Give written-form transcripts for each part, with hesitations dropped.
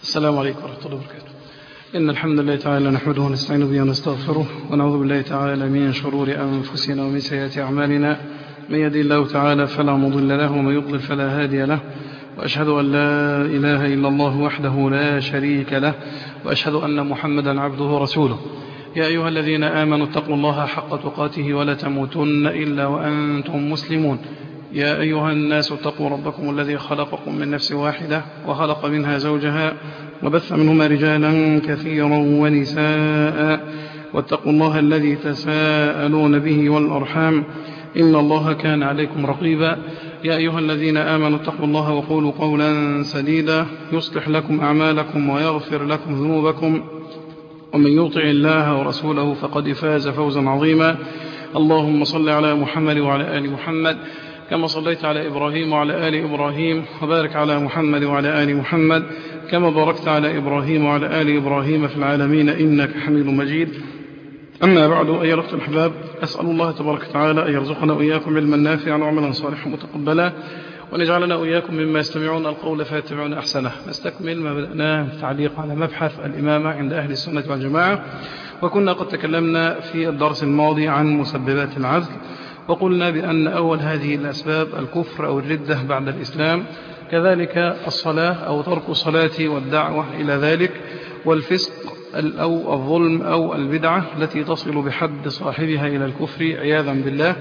السلام عليكم ورحمة الله وبركاته. إن الحمد لله تعالى نحمده ونستعين به ونستغفره ونعوذ بالله تعالى من شرور أنفسنا ومن سيئات أعمالنا. من يهده الله تعالى فلا مضل له ومن يضلل فلا هادي له، وأشهد أن لا إله إلا الله وحده لا شريك له، وأشهد أن محمدا عبده ورسوله. يا أيها الذين آمنوا اتقوا الله حق تقاته ولا تموتن إلا وأنتم مسلمون. يا أيها الناس اتقوا ربكم الذي خلقكم من نفس واحدة وخلق منها زوجها وبث منهما رجالا كثيرا ونساء، واتقوا الله الذي تساءلون به والأرحام إن الله كان عليكم رقيبا. يا أيها الذين آمنوا اتقوا الله وقولوا قولا سديدا يصلح لكم أعمالكم ويغفر لكم ذنوبكم، ومن يطع الله ورسوله فقد فاز فوزا عظيما. اللهم صل على محمد وعلى آل محمد كما صليت على إبراهيم وعلى آل إبراهيم، وبارك على محمد وعلى آل محمد كما باركت على إبراهيم وعلى آل إبراهيم في العالمين إنك حميد مجيد. أما بعد، أيها الأخوة الأحباب، أسأل الله تبارك وتعالى أن يرزقنا وإياكم علما نافعا وعملا صالحا متقبلا، وأن يجعلنا وإياكم مما يستمعون القول فيتبعون أحسنه. نستكمل ما بدأناه التعليق على مبحث الإمامة عند أهل السنة والجماعة، وكنا قد تكلمنا في الدرس الماضي عن مسببات العزل، وقلنا بأن أول هذه الأسباب الكفر أو الردة بعد الإسلام، كذلك الصلاة أو ترك الصلاة والدعوة إلى ذلك، والفسق أو الظلم أو البدعة التي تصل بحد صاحبها إلى الكفر عياذا بالله.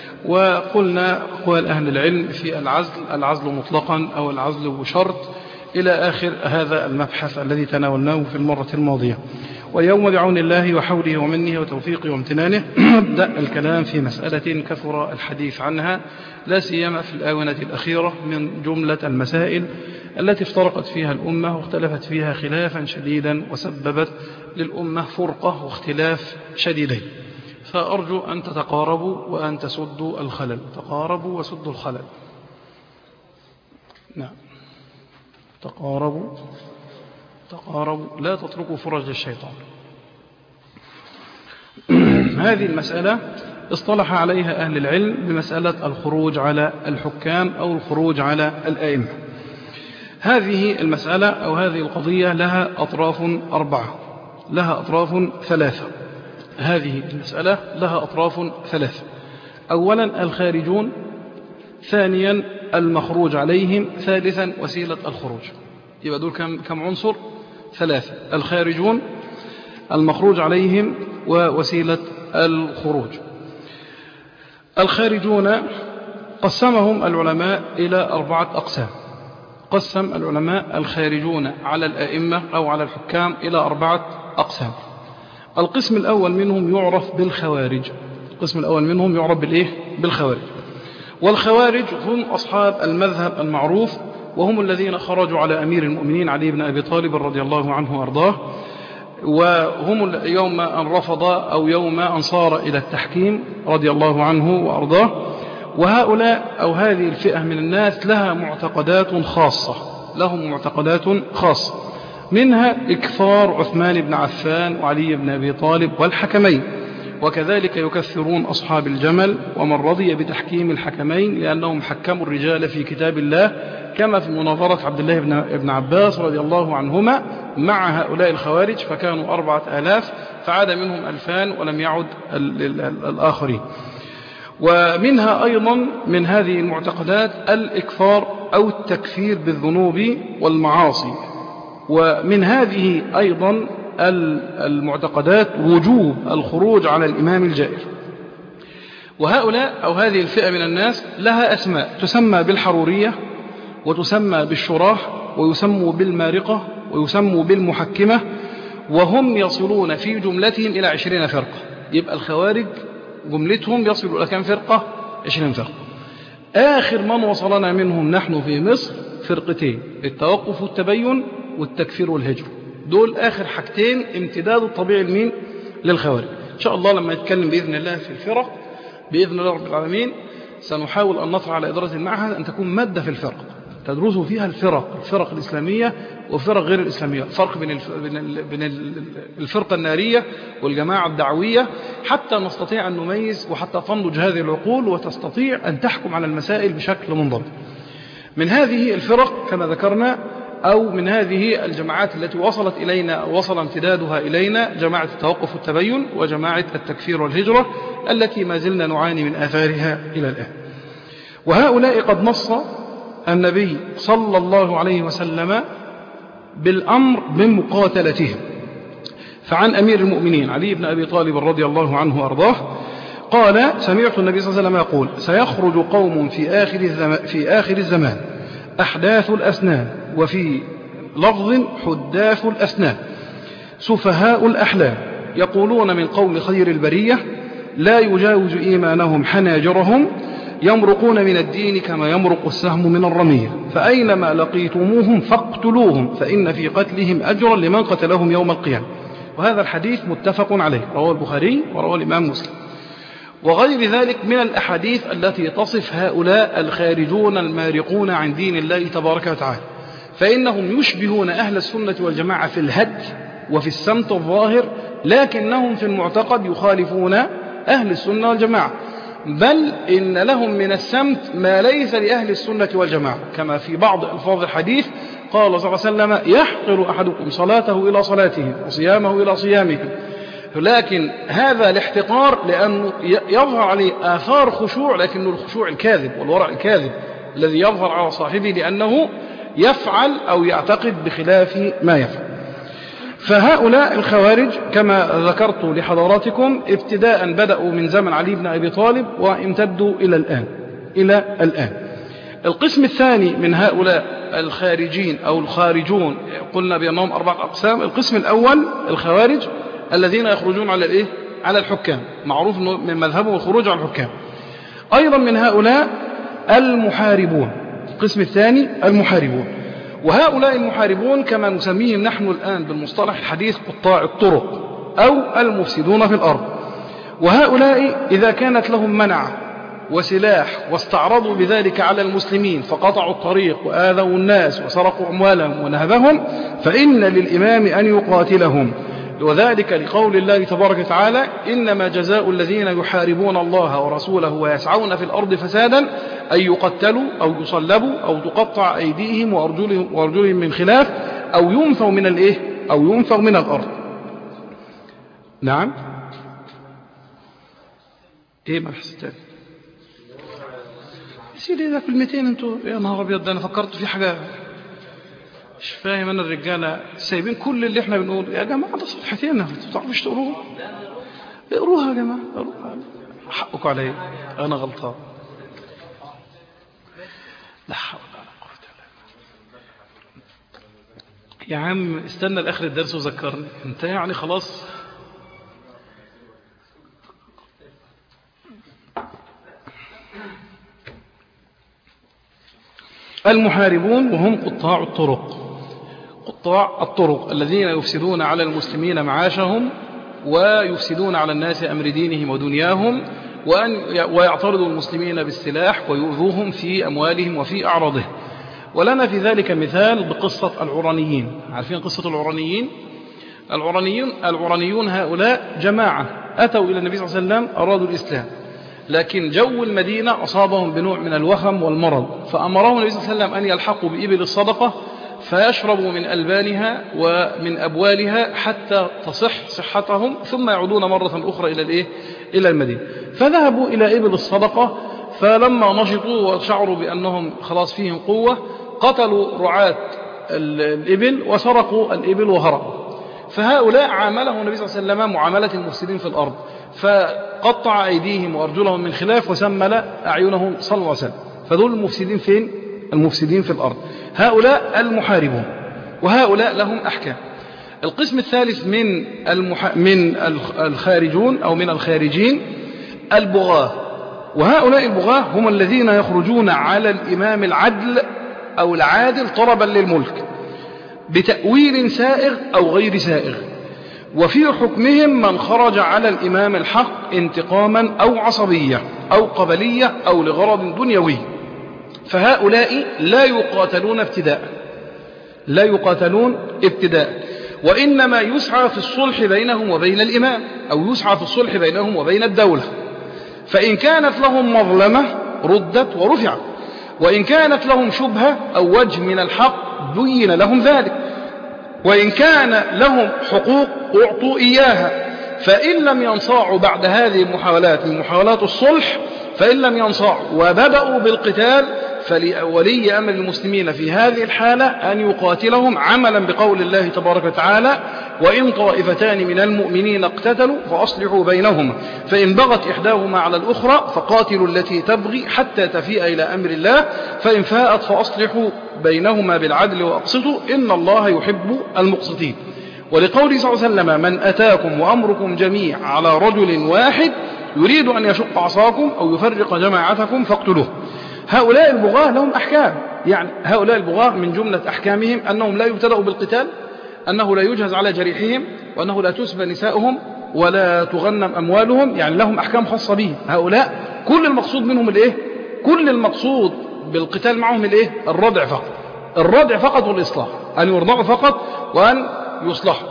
وقلنا أقوال أهل العلم في العزل مطلقا أو العزل بشرط إلى آخر هذا المبحث الذي تناولناه في المرة الماضية. واليوم بعون الله وحوله ومنه وتوفيقه وامتنانه نبدأ الكلام في مسألة كثر الحديث عنها، لا سيما في الآونة الأخيرة، من جملة المسائل التي افترقت فيها الأمة واختلفت فيها خلافا شديدا وسببت للأمة فرقة واختلاف شديدين. فأرجو أن تتقاربوا وأن تسدوا الخلل. تقاربوا وسدوا الخلل. نعم، تقاربوا لا تتركوا فرج الشيطان. هذه المسألة اصطلح عليها أهل العلم بمسألة الخروج على الحكام أو الخروج على الآئمة. هذه المسألة أو هذه القضية لها أطراف أربعة، لها أطراف ثلاثة. هذه المسألة لها أطراف ثلاثة. أولا الخارجون، ثانيا المخروج عليهم، ثالثا وسيلة الخروج. يبقى دول كم عنصر؟ ثلاثة: الخارجون، المخروج عليهم، ووسيلة الخروج. الخارجون قسمهم العلماء إلى 4 أقسام. قسم العلماء الخارجون على الأئمة أو على الحكام إلى 4 أقسام. القسم الأول منهم يعرف بالخوارج. القسم الأول منهم يعرف بالخوارج. والخوارج هم أصحاب المذهب المعروف، وهم الذين خرجوا على أمير المؤمنين علي بن أبي طالب رضي الله عنه وأرضاه، وهم يوم أن رفض أو يوم أن صار إلى التحكيم رضي الله عنه وأرضاه. وهؤلاء أو هذه الفئة من الناس لها معتقدات خاصة، لهم معتقدات خاصة، منها إكفار عثمان بن عفان وعلي بن أبي طالب والحكمين، وكذلك يكفرون أصحاب الجمل ومن رضي بتحكيم الحكمين لأنهم حكموا الرجال في كتاب الله، كما في مناظرة عبد الله بن عباس رضي الله عنهما مع هؤلاء الخوارج، فكانوا 4000 فعاد منهم 2000 ولم يعد الآخرين. ومنها أيضا من هذه المعتقدات الإكفار أو التكفير بالذنوب والمعاصي. ومن هذه أيضا المعتقدات وجوب الخروج على الإمام الجائر. وهؤلاء أو هذه الفئة من الناس لها أسماء، تسمى بالحرورية، وتسمى بالشراح، ويسموا بالمارقة، ويسموا بالمحكمة، وهم يصلون في جملتهم إلى 20 فرقة. يبقى الخوارج جملتهم يصلوا إلى كم فرقة؟ 20 فرقة. آخر من وصلنا منهم نحن في مصر فرقتين: التوقف والتبين، والتكفير والهجر. دول آخر حاجتين امتداد الطبيعي للخوارج. إن شاء الله لما نتكلم بإذن الله في الفرق بإذن الله رب العالمين، سنحاول أن نطرح على إدارة المعهد أن تكون مادة في الفرق تدرسوا فيها الفرق الإسلامية وفرق غير الإسلامية، الفرق بين الفرقة النارية والجماعة الدعوية، حتى نستطيع أن نميز وحتى تنضج هذه العقول وتستطيع أن تحكم على المسائل بشكل منضبط. من هذه الفرق كما ذكرنا أو من هذه الجماعات التي وصلت إلينا وصل امتدادها إلينا جماعة التوقف والتبين وجماعة التكفير والهجرة التي ما زلنا نعاني من آثارها إلى الآن. وهؤلاء قد نص النبي صلى الله عليه وسلم بالأمر بمقاتلتهم. فعن أمير المؤمنين علي بن أبي طالب رضي الله عنه وأرضاه قال: سمعت النبي صلى الله عليه وسلم يقول: سيخرج قوم في آخر الزمان أحداث الأسنان، وفي لفظ حداث الأسنان، سفهاء الأحلام، يقولون من قوم خير البرية لا يجاوز إيمانهم حناجرهم، يمرقون من الدين كما يمرق السهم من الرمية، فأينما لقيتموهم فاقتلوهم، فإن في قتلهم أجرا لمن قتلهم يوم القيامة. وهذا الحديث متفق عليه، رواه البخاري ورواه الإمام مسلم. وغير ذلك من الأحاديث التي تصف هؤلاء الخارجون المارقون عن دين الله تبارك وتعالى، فإنهم يشبهون أهل السنة والجماعة في الهدي وفي السمت الظاهر، لكنهم في المعتقد يخالفون أهل السنة والجماعة، بل إن لهم من السمت ما ليس لأهل السنة والجماعة، كما في بعض ألفاظ الحديث قال صلى الله عليه وسلم: يحقر أحدكم صلاته إلى صلاتهم وصيامه إلى صيامهم. لكن هذا الاحتقار لأنه يظهر عليه آثار خشوع، لكنه الخشوع الكاذب والورع الكاذب الذي يظهر على صاحبه لأنه يفعل أو يعتقد بخلاف ما يفعل. فهؤلاء الخوارج كما ذكرت لحضراتكم ابتداء بدأوا من زمن علي بن أبي طالب وامتدوا إلى الآن. القسم الثاني من هؤلاء الخارجين أو الخارجون قلنا بأنهم 4 أقسام. القسم الأول الخوارج الذين يخرجون على الحكام، معروف من مذهبهم الخروج على الحكام. أيضا من هؤلاء المحاربون، القسم الثاني المحاربون، وهؤلاء المحاربون كما نسميهم نحن الآن بالمصطلح الحديث قطاع الطرق أو المفسدون في الأرض. وهؤلاء إذا كانت لهم منع وسلاح واستعرضوا بذلك على المسلمين فقطعوا الطريق وآذوا الناس وسرقوا أموالهم ونهبهم، فإن للإمام أن يقاتلهم، وذلك لقول الله تبارك وتعالى: إنما جزاء الذين يحاربون الله ورسوله ويسعون في الأرض فسادا أن يقتلوا أو يصلبوا أو تقطع أيديهم وأرجلهم من خلاف أو ينفوا من الأرض. نعم. إيه ما حسيت سيدي ذاك المتين انتوا يا نهار ابيض، انا فكرت في حاجه مش فاهم. انا الرجاله سايبين كل اللي احنا بنقول يا جماعه ده صفحتين ما بتعرفوش تقروها. اقروها يا جماعه، اقروها. حقكم علي، انا غلطان. لا حول ولا قوه الا بالله. يا عم استنى لاخر الدرس وذكرني انت، يعني خلاص. المحاربون وهم قطاع الطرق الذين يفسدون على المسلمين معاشهم ويفسدون على الناس أمر دينهم ودنياهم، ويعترضوا المسلمين بالسلاح ويؤذوهم في أموالهم وفي أعراضهم. ولنا في ذلك مثال بقصة العرانيين. عارفين قصة العرانيين؟ العرانيون هؤلاء جماعة أتوا إلى النبي صلى الله عليه وسلم أرادوا الإسلام، لكن جو المدينة أصابهم بنوع من الوخم والمرض، فأمرهم النبي صلى الله عليه وسلم أن يلحقوا بإبل الصدقة فيشربوا من ألبانها ومن أبوالها حتى تصح صحتهم، ثم يعودون مرة أخرى إلى المدينة. فذهبوا إلى إبل الصدقة، فلما نشطوا وشعروا بأنهم خلاص فيهم قوة قتلوا رعاة الإبل وسرقوا الإبل وهربوا. فهؤلاء عاملهم النبي صلى الله عليه وسلم معاملة المفسدين في الأرض، فقطع أيديهم وأرجلهم من خلاف وسمل أعينهم صلى الله عليه وسلم. فدول المفسدين فين؟ المفسدين في الأرض. هؤلاء المحاربون، وهؤلاء لهم أحكام. القسم الثالث من الخارجون أو من الخارجين البغاة، وهؤلاء البغاة هم الذين يخرجون على الإمام العدل أو العادل طلبا للملك بتأويل سائغ أو غير سائغ، وفي حكمهم من خرج على الإمام الحق انتقاما أو عصبية أو قبلية أو لغرض دنيوي. فهؤلاء لا يقاتلون ابتداء، وإنما يسعى في الصلح بينهم وبين الإمام، أو يسعى في الصلح بينهم وبين الدولة. فإن كانت لهم مظلمة ردت ورفعت، وإن كانت لهم شبهة أو وجه من الحق بين لهم ذلك، وإن كان لهم حقوق أعطوا إياها، فإن لم ينصاعوا بعد هذه المحاولات من محاولات الصلح، فإن لم ينصاعوا وبدأوا بالقتال، فلولي أمر المسلمين في هذه الحالة أن يقاتلهم عملا بقول الله تبارك وتعالى: وإن طائفتان من المؤمنين اقتتلوا فأصلحوا بينهما فإن بغت إحداهما على الأخرى فقاتلوا التي تبغي حتى تفيء إلى أمر الله فإن فاءت فأصلحوا بينهما بالعدل وأقسطوا إن الله يحب المقسطين. ولقوله صلى الله عليه وسلم: من أتاكم وأمركم جميع على رجل واحد يريد أن يشق عصاكم أو يفرق جماعتكم فاقتلوه. هؤلاء البغاة لهم أحكام، يعني هؤلاء البغاة من جملة أحكامهم أنهم لا يبتدأوا بالقتال، أنه لا يجهز على جريحهم، وأنه لا تسبى نساؤهم ولا تغنم أموالهم، يعني لهم أحكام خاصة بهم. هؤلاء كل المقصود منهم الإيه؟ كل المقصود بالقتال معهم الإيه؟ الردع فقط، الردع فقط والإصلاح، أن يرضعوا فقط وأن يصلحوا،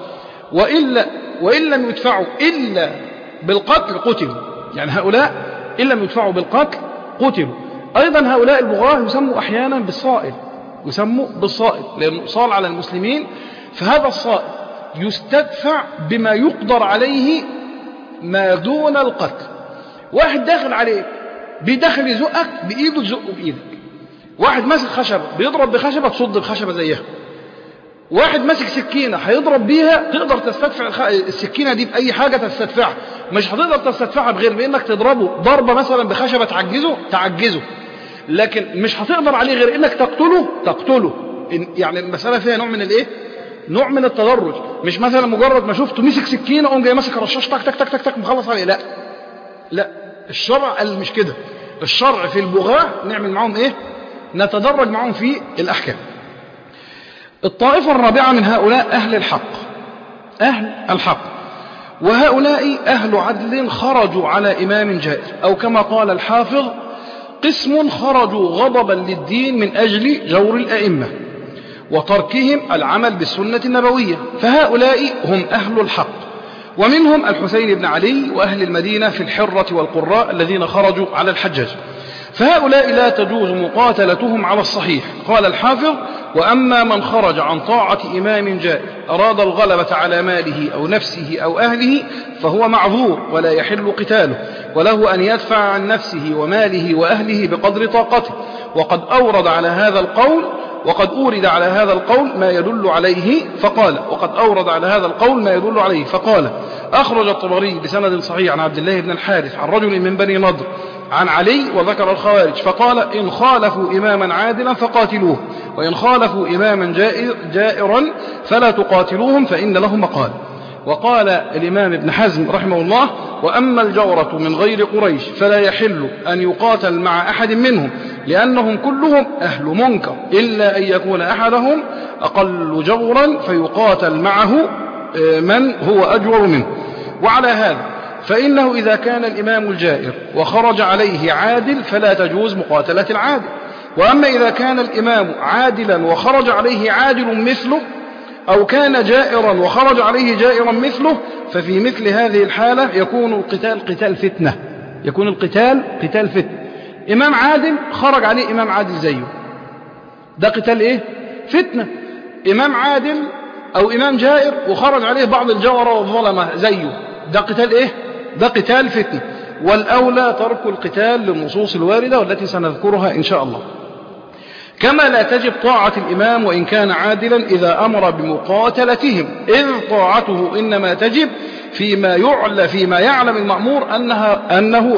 وإن لم يدفعوا إلا بالقتل قتلوا، يعني هؤلاء إن لم يدفعوا بالقتل قتلوا. أيضا هؤلاء البغاة يسموا أحيانا بالصائل، يسموا بالصائل لأنه صال على المسلمين، فهذا الصائل يستدفع بما يقدر عليه ما دون القتل. واحد داخل عليك بيدخل يزقك بإيده تزقه بإيدك، واحد ماسك خشبة بيضرب بخشبة تصد بخشبة زيها، واحد ماسك سكينة هيضرب بيها تقدر تستدفع السكينة دي بأي حاجة تستدفعها، مش هتقدر تستدفعها بغير بإنك تضربه ضربة مثلا بخشبة تعجزه، لكن مش هتقدر عليه غير إنك تقتله. يعني المسألة فيها نوع من الإيه؟ نوع من التدرج، مش مثلا مجرد ما شفته مسك سكينة قوم جاي ماسك رشاش تك تك تك تك تك مخلص عليه، لا الشرع قال مش كده. الشرع في البغاة نعمل معهم إيه؟ نتدرج معهم في الأحكام. الطائفة الرابعة من هؤلاء أهل الحق، وهؤلاء أهل عدل خرجوا على إمام جائر، أو كما قال الحافظ: قسم خرجوا غضبا للدين من أجل جور الأئمة وتركهم العمل بالسنة النبوية، فهؤلاء هم أهل الحق. ومنهم الحسين بن علي وأهل المدينة في الحرة والقراء الذين خرجوا على الحجاج، فهؤلاء لا تجوز مقاتلتهم على الصحيح. قال الحافظ: وأما من خرج عن طاعة إمام جائر أراد الغلبة على ماله أو نفسه أو أهله فهو معذور ولا يحل قتاله، وله أن يدفع عن نفسه وماله وأهله بقدر طاقته. وقد أورد على هذا القول ما يدل عليه فقال: أخرج الطبري بسند صحيح عن عبد الله بن الحارث عن رجل من بني نضر عن علي وذكر الخوارج فقال: إن خالفوا إماما عادلا فقاتلوه، وإن خالفوا إماما جائرا فلا تقاتلوهم فإن لهم مقال. وقال الإمام ابن حزم رحمه الله: وأما الجورة من غير قريش فلا يحل أن يقاتل مع أحد منهم لأنهم كلهم أهل منكر إلا أن يكون أحدهم أقل جورا فيقاتل معه من هو أجور منه. وعلى هذا فإنه إذا كان الإمام الجائر وخرج عليه عادل فلا تجوز مقاتلة العادل، وأما إذا كان الإمام عادلا وخرج عليه عادل مثله، أو كان جائرا وخرج عليه جائرا مثله، ففي مثل هذه الحالة يكون القتال قتال فتنة. إمام عادل خرج عليه إمام عادل زيه، ده قتال إيه؟ فتنة. إمام عادل أو إمام جائر وخرج عليه بعض الجورة والظلمة زيه، ده قتال إيه؟ ده قتال فتنة. والأولى ترك القتال للنصوص الواردة والتي سنذكرها إن شاء الله. كما لا تجب طاعة الإمام وإن كان عادلا إذا أمر بمقاتلتهم، إذ طاعته إنما تجب فيما يعلم المأمور أنه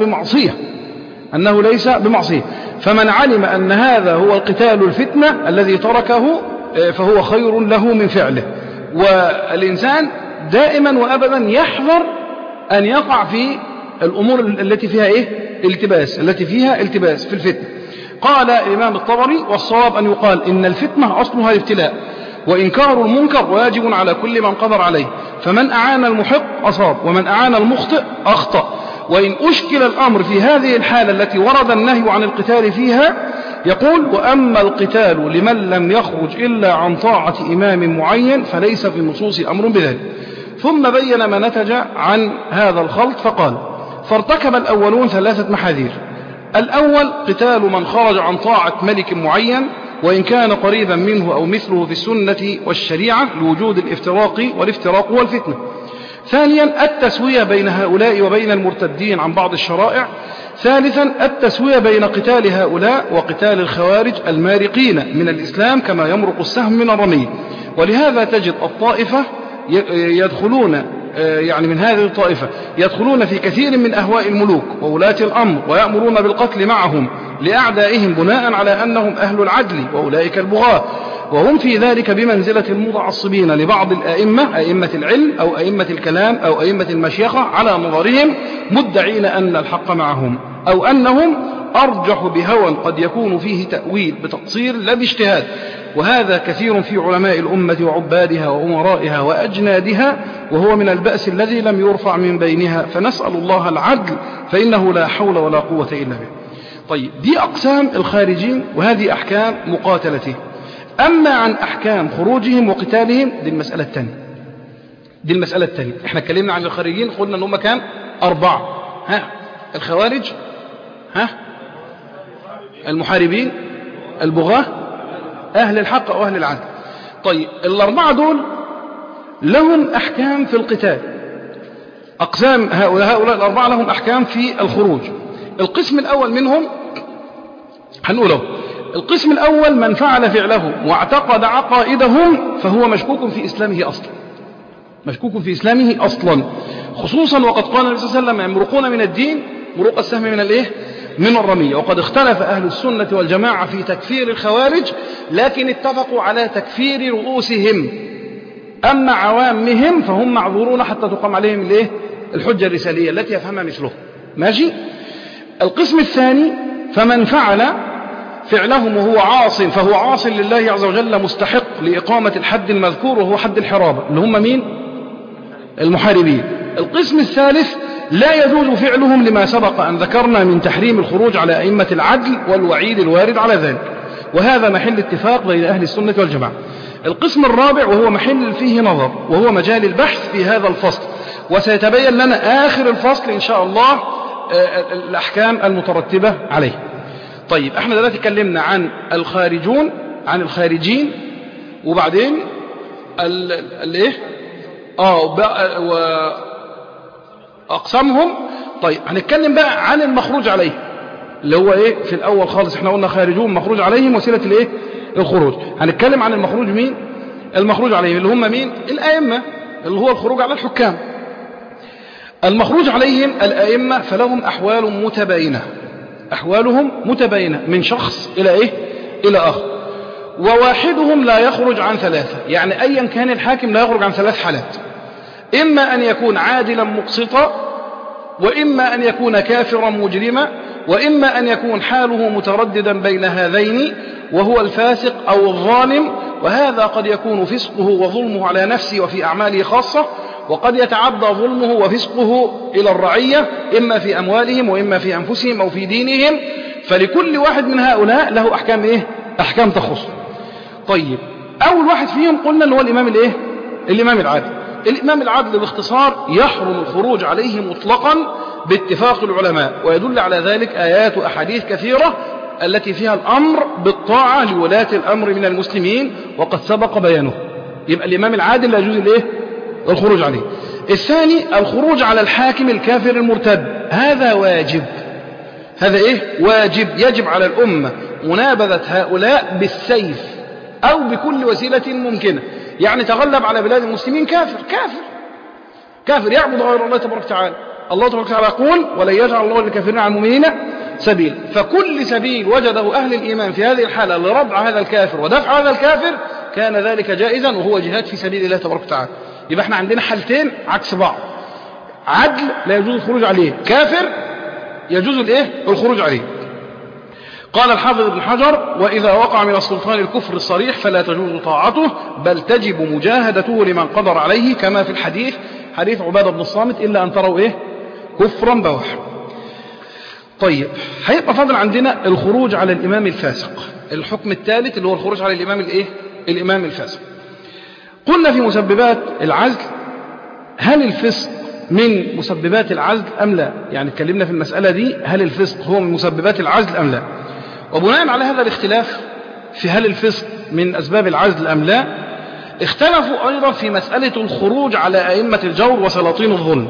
ليس بمعصية. فمن علم أن هذا هو القتال الفتنة الذي تركه فهو خير له من فعله. والإنسان دائما وأبدا يحذر أن يقع في الأمور التي فيها التباس في الفتنة. قال الإمام الطبري: والصواب أن يقال إن الفتنة أصلها الابتلاء، وإنكار المنكر واجب على كل من قدر عليه، فمن أعان المحق أصاب ومن أعان المخطئ أخطأ. وإن أشكل الأمر في هذه الحالة التي ورد النهي عن القتال فيها، يقول: وأما القتال لمن لم يخرج إلا عن طاعة إمام معين فليس في النصوص أمر بذلك. ثم بين ما نتج عن هذا الخلط فقال: فارتكب الأولون 3 محاذير. الأول قتال من خرج عن طاعة ملك معين وإن كان قريبا منه أو مثله في السنة والشريعة لوجود والافتراق والفتنة. ثانيا التسوية بين هؤلاء وبين المرتدين عن بعض الشرائع. ثالثا التسوية بين قتال هؤلاء وقتال الخوارج المارقين من الإسلام كما يمرق السهم من الرمي. ولهذا تجد الطائفة يدخلون يعني من هذه الطائفة يدخلون في كثير من أهواء الملوك وولاة الأمر ويأمرون بالقتل معهم لأعدائهم بناء على أنهم أهل العدل وأولئك البغاة، وهم في ذلك بمنزلة المتعصبين لبعض الأئمة، أئمة العلم أو أئمة الكلام أو أئمة المشيخة على نظرهم، مدعين أن الحق معهم أو أنهم أرجح بهوى قد يكون فيه تأويل بتقصير لا باجتهاد. وهذا كثير في علماء الأمة وعبادها وأمرائها وأجنادها، وهو من البأس الذي لم يرفع من بينها، فنسأل الله العدل فإنه لا حول ولا قوة إلا به. طيب، دي أقسام الخارجين وهذه أحكام مقاتلتهم. أما عن أحكام خروجهم وقتالهم دي المسألة الثانية. احنا اتكلمنا عن الخارجين، قلنا أنهم كان 4. الخوارج، المحاربين، البغاة، أهل الحق أو أهل العدل. طيب، 4 دول لهم أحكام في القتال. أقسام هؤلاء 4 لهم أحكام في الخروج. القسم الأول منهم هنقوله. القسم الأول من فعل فعله واعتقد عقائدهم فهو مشكوك في إسلامه أصلا، خصوصا وقد قال النبي صلى الله عليه وسلم يمرقون من الدين مروق السهم من الرمية. وقد اختلف أهل السنة والجماعة في تكفير الخوارج، لكن اتفقوا على تكفير رؤوسهم، أما عوامهم فهم معذورون حتى تقام عليهم الحجة الرسالية التي يفهمها مثله. ماشي. القسم الثاني فمن فعل فعلهم وهو عاص فهو عاص لله عز وجل مستحق لإقامة الحد المذكور وهو حد الحرابة، اللي هم مين؟ المحاربين. القسم الثالث لا يجوز فعلهم لما سبق أن ذكرنا من تحريم الخروج على أئمة العدل والوعيد الوارد على ذلك، وهذا محل اتفاق بين أهل السنة والجماعة. القسم الرابع وهو محل فيه نظر وهو مجال البحث في هذا الفصل، وسيتبين لنا آخر الفصل إن شاء الله الأحكام المترتبة عليه. طيب، احنا دلوقتي اتكلمنا عن الخارجين، وبعدين وأقسامهم. طيب، هنتكلم بقى عن المخروج عليه اللي هو في الأول خالص احنا قلنا خارجون مخروج عليهم وسيلة الخروج. هنتكلم عن المخروج مين؟ المخروج عليهم اللي هم مين؟ الأئمة، اللي هو الخروج على الحكام. المخروج عليهم الأئمة فلهم أحوالهم متباينة من شخص إلى آخر، وواحدهم لا يخرج عن 3، يعني أيا كان الحاكم لا يخرج عن 3 حالات: إما أن يكون عادلا مقسطا، وإما أن يكون كافرا مجرما، وإما أن يكون حاله مترددا بين هذين وهو الفاسق أو الظالم، وهذا قد يكون فسقه وظلمه على نفسه وفي أعماله خاصة، وقد يتعدى ظلمه وفسقه إلى الرعية إما في أموالهم وإما في أنفسهم أو في دينهم، فلكل واحد من هؤلاء له أحكام أحكام تخص. طيب، أول واحد فيهم قلنا اللي هو الإمام العادل. الإمام العادل باختصار يحرم الخروج عليه مطلقا باتفاق العلماء، ويدل على ذلك آيات وأحاديث كثيرة التي فيها الأمر بالطاعة لولاة الأمر من المسلمين، وقد سبق بيانه. يبقى الإمام العادل لا يجوز الخروج عليه. الثاني الخروج على الحاكم الكافر المرتد، هذا واجب. هذا واجب، يجب على الأمة منابذة هؤلاء بالسيف أو بكل وسيلة ممكنة. يعني تغلب على بلاد المسلمين كافر يعبد غير الله تبارك وتعالى. الله تبارك وتعالى يقول: ولن يجعل الله للكافرين على المؤمنين سبيل. فكل سبيل وجده أهل الإيمان في هذه الحالة لردع هذا الكافر ودفع هذا الكافر كان ذلك جائزا، وهو جهاد في سبيل الله تبارك وتعالى. يبقى احنا عندنا حالتين عكس بعض: عدل لا يجوز الخروج عليه، كافر يجوز الخروج عليه. قال الحافظ ابن حجر: وإذا وقع من السلطان الكفر الصريح فلا تجوز طاعته، بل تجب مجاهدته لمن قدر عليه، كما في حديث عبادة بن الصامت: إلا أن تروا كفرا بواحا. طيب، هيبقى فاضل عندنا الخروج على الإمام الفاسق، الحكم الثالث اللي هو الخروج على الإمام الفاسق. قلنا في مسببات العزل: هل الفسق من مسببات العزل أم لا؟ يعني اتكلمنا في المسألة دي، هل الفسق هو من مسببات العزل أم لا؟ وبناء على هذا الاختلاف في هل الفسق من أسباب العزل أم لا، اختلفوا أيضا في مسألة الخروج على أئمة الجور وسلاطين الظلم.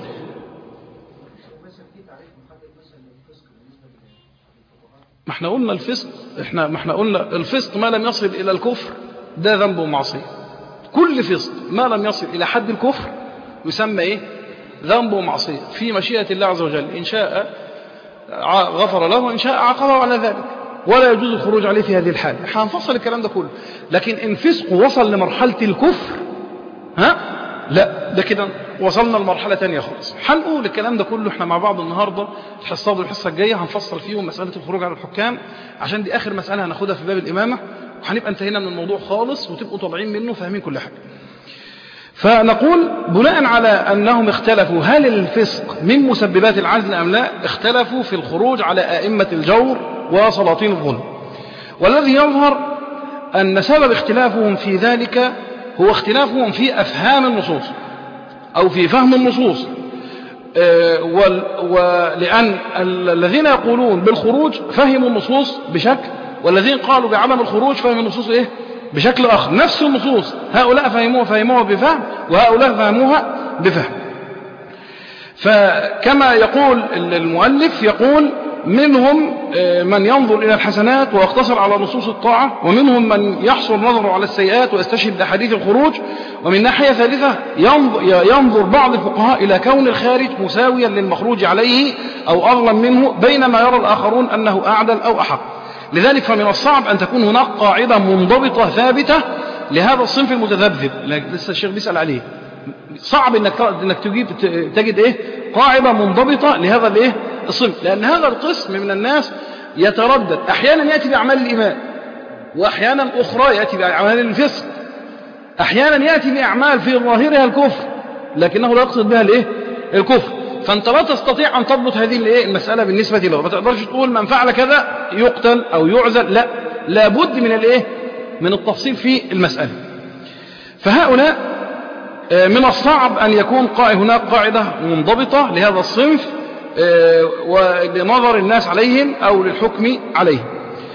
ما احنا قلنا الفسق، ما احنا قلنا الفسق ما لم يصل إلى الكفر ده ذنب ومعصية. كل فسق ما لم يصل إلى حد الكفر يسمى إيه؟ ذنب ومعصية في مشيئة الله عز وجل، إن شاء غفر له وإن شاء عاقبه على ذلك، ولا يجوز الخروج عليه في هذه الحالة. هنفصل الكلام ده كله. لكن إن فسق وصل لمرحلة الكفر لا، ده كده وصلنا لمرحلة تانية خالص. هنقول الكلام ده كله احنا مع بعض النهاردة الحصة والحصة الجاية، هنفصل فيهم مسألة الخروج على الحكام، عشان دي آخر مسألة هناخدها في باب الإمامة، وهنبقى انتهينا من الموضوع خالص وتبقوا طالعين منه فاهمين كل حاجة. فنقول بناء على أنهم اختلفوا هل الفسق من مسببات العزل أم لا، اختلفوا في الخروج على أئمة الجور وسلاطين الظلم. والذي يظهر أن سبب اختلافهم في ذلك هو اختلافهم في أفهام النصوص أو في فهم النصوص. ولأن الذين يقولون بالخروج فهموا النصوص بشكل، والذين قالوا بعدم الخروج فهموا النصوص إيه؟ بشكل آخر. نفس النصوص هؤلاء فهموها بفهم وهؤلاء فهموها بفهم. فكما يقول المؤلف، يقول منهم من ينظر إلى الحسنات ويقتصر على نصوص الطاعة، ومنهم من يحصر نظره على السيئات ويستشهد بأحاديث الخروج. ومن ناحية ثالثة ينظر بعض الفقهاء إلى كون الخارج مساويا للمخروج عليه أو أظلم منه، بينما يرى الآخرون أنه أعدل أو أحق. لذلك فمن الصعب أن تكون هناك قاعدة منضبطة ثابتة لهذا الصنف المتذبذب. لسه الشيخ بيسأل عليه، صعب انك تجد ايه قاعدة منضبطة لهذا الايه الصنف، لأن هذا القسم من الناس يتردد، أحيانا يأتي بأعمال الإيمان، وأحيانا أخرى يأتي بأعمال الفسق، أحيانا يأتي بأعمال في ظاهرها الكفر لكنه لا يقصد بها الايه الكفر. فأنت لا تستطيع أن تضبط هذه الايه المسألة بالنسبة له. ما تقدرش تقول من فعل كذا يقتل أو يعزل، لا، لابد من الايه من التفصيل في المسألة. فهؤلاء من الصعب أن يكون هناك قاعدة منضبطة لهذا الصنف ولنظر الناس عليهم أو للحكم عليهم.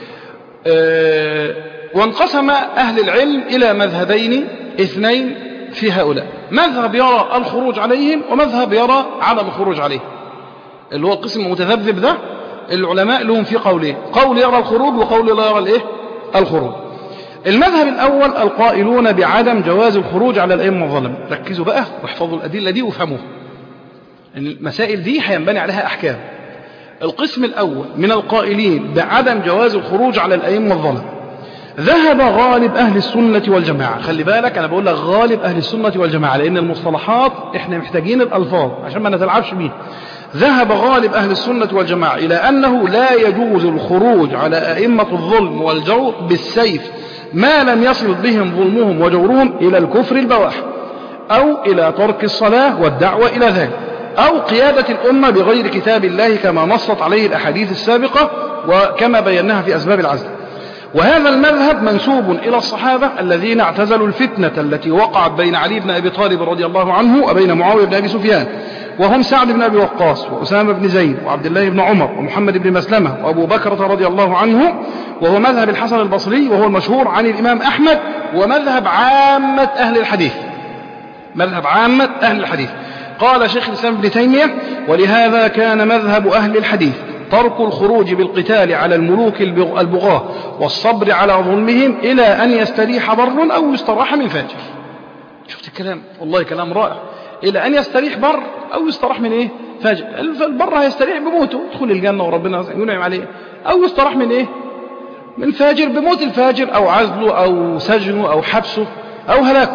وانقسم أهل العلم إلى مذهبين اثنين في هؤلاء، مذهب يرى الخروج عليهم ومذهب يرى عدم الخروج عليهم، اللي هو القسم المتذبذب ده. العلماء لهم في قولين، قول يرى الخروج وقول لا يرى الايه الخروج. المذهب الأول القائلون بعدم جواز الخروج على الأئمة الظلم. ركزوا بقى واحفظوا الأدلة دي وافهموها، المسائل دي هينبني عليها أحكام. القسم الأول من القائلين بعدم جواز الخروج على الأئمة الظلم ذهب غالب أهل السنة والجماعة. خلي بالك أنا بقول لك غالب أهل السنة والجماعة، لأن المصطلحات إحنا محتاجين الألفاظ عشان ما نتلعبش بيه. ذهب غالب أهل السنة والجماعة إلى أنه لا يجوز الخروج على أئمة الظلم والجور بالسيف ما لم يصل بهم ظلمهم وجورهم إلى الكفر البواح، أو إلى ترك الصلاة والدعوة إلى ذلك، أو قيادة الأمة بغير كتاب الله كما نصت عليه الأحاديث السابقة وكما بيناها في أسباب العزل. وهذا المذهب منسوب إلى الصحابة الذين اعتزلوا الفتنة التي وقعت بين علي بن أبي طالب رضي الله عنه وبين معاوية بن أبي سفيان، وهم سعد بن أبي وقاص وأسامة بن زيد وعبد الله بن عمر ومحمد بن مسلمة وأبو بكر رضي الله عنه، وهو مذهب الحسن البصري وهو المشهور عن الإمام أحمد، ومذهب عامة أهل الحديث، مذهب عامة أهل الحديث. قال شيخ الإسلام ابن تيمية: ولهذا كان مذهب أهل الحديث ترك الخروج بالقتال على الملوك البغاة والصبر على ظلمهم إلى أن يستريح بر أو يستراح من فاجر. شفت الكلام؟ والله كلام رائع. إلى أن يستريح بر أو يستراح من إيه؟ فاجر. البر هيستريح بموته، يدخل الجنة وربنا ينعم عليه، أو يستراح من إيه؟ من فاجر بموت الفاجر أو عزله أو سجنه أو حبسه أو هلاكه.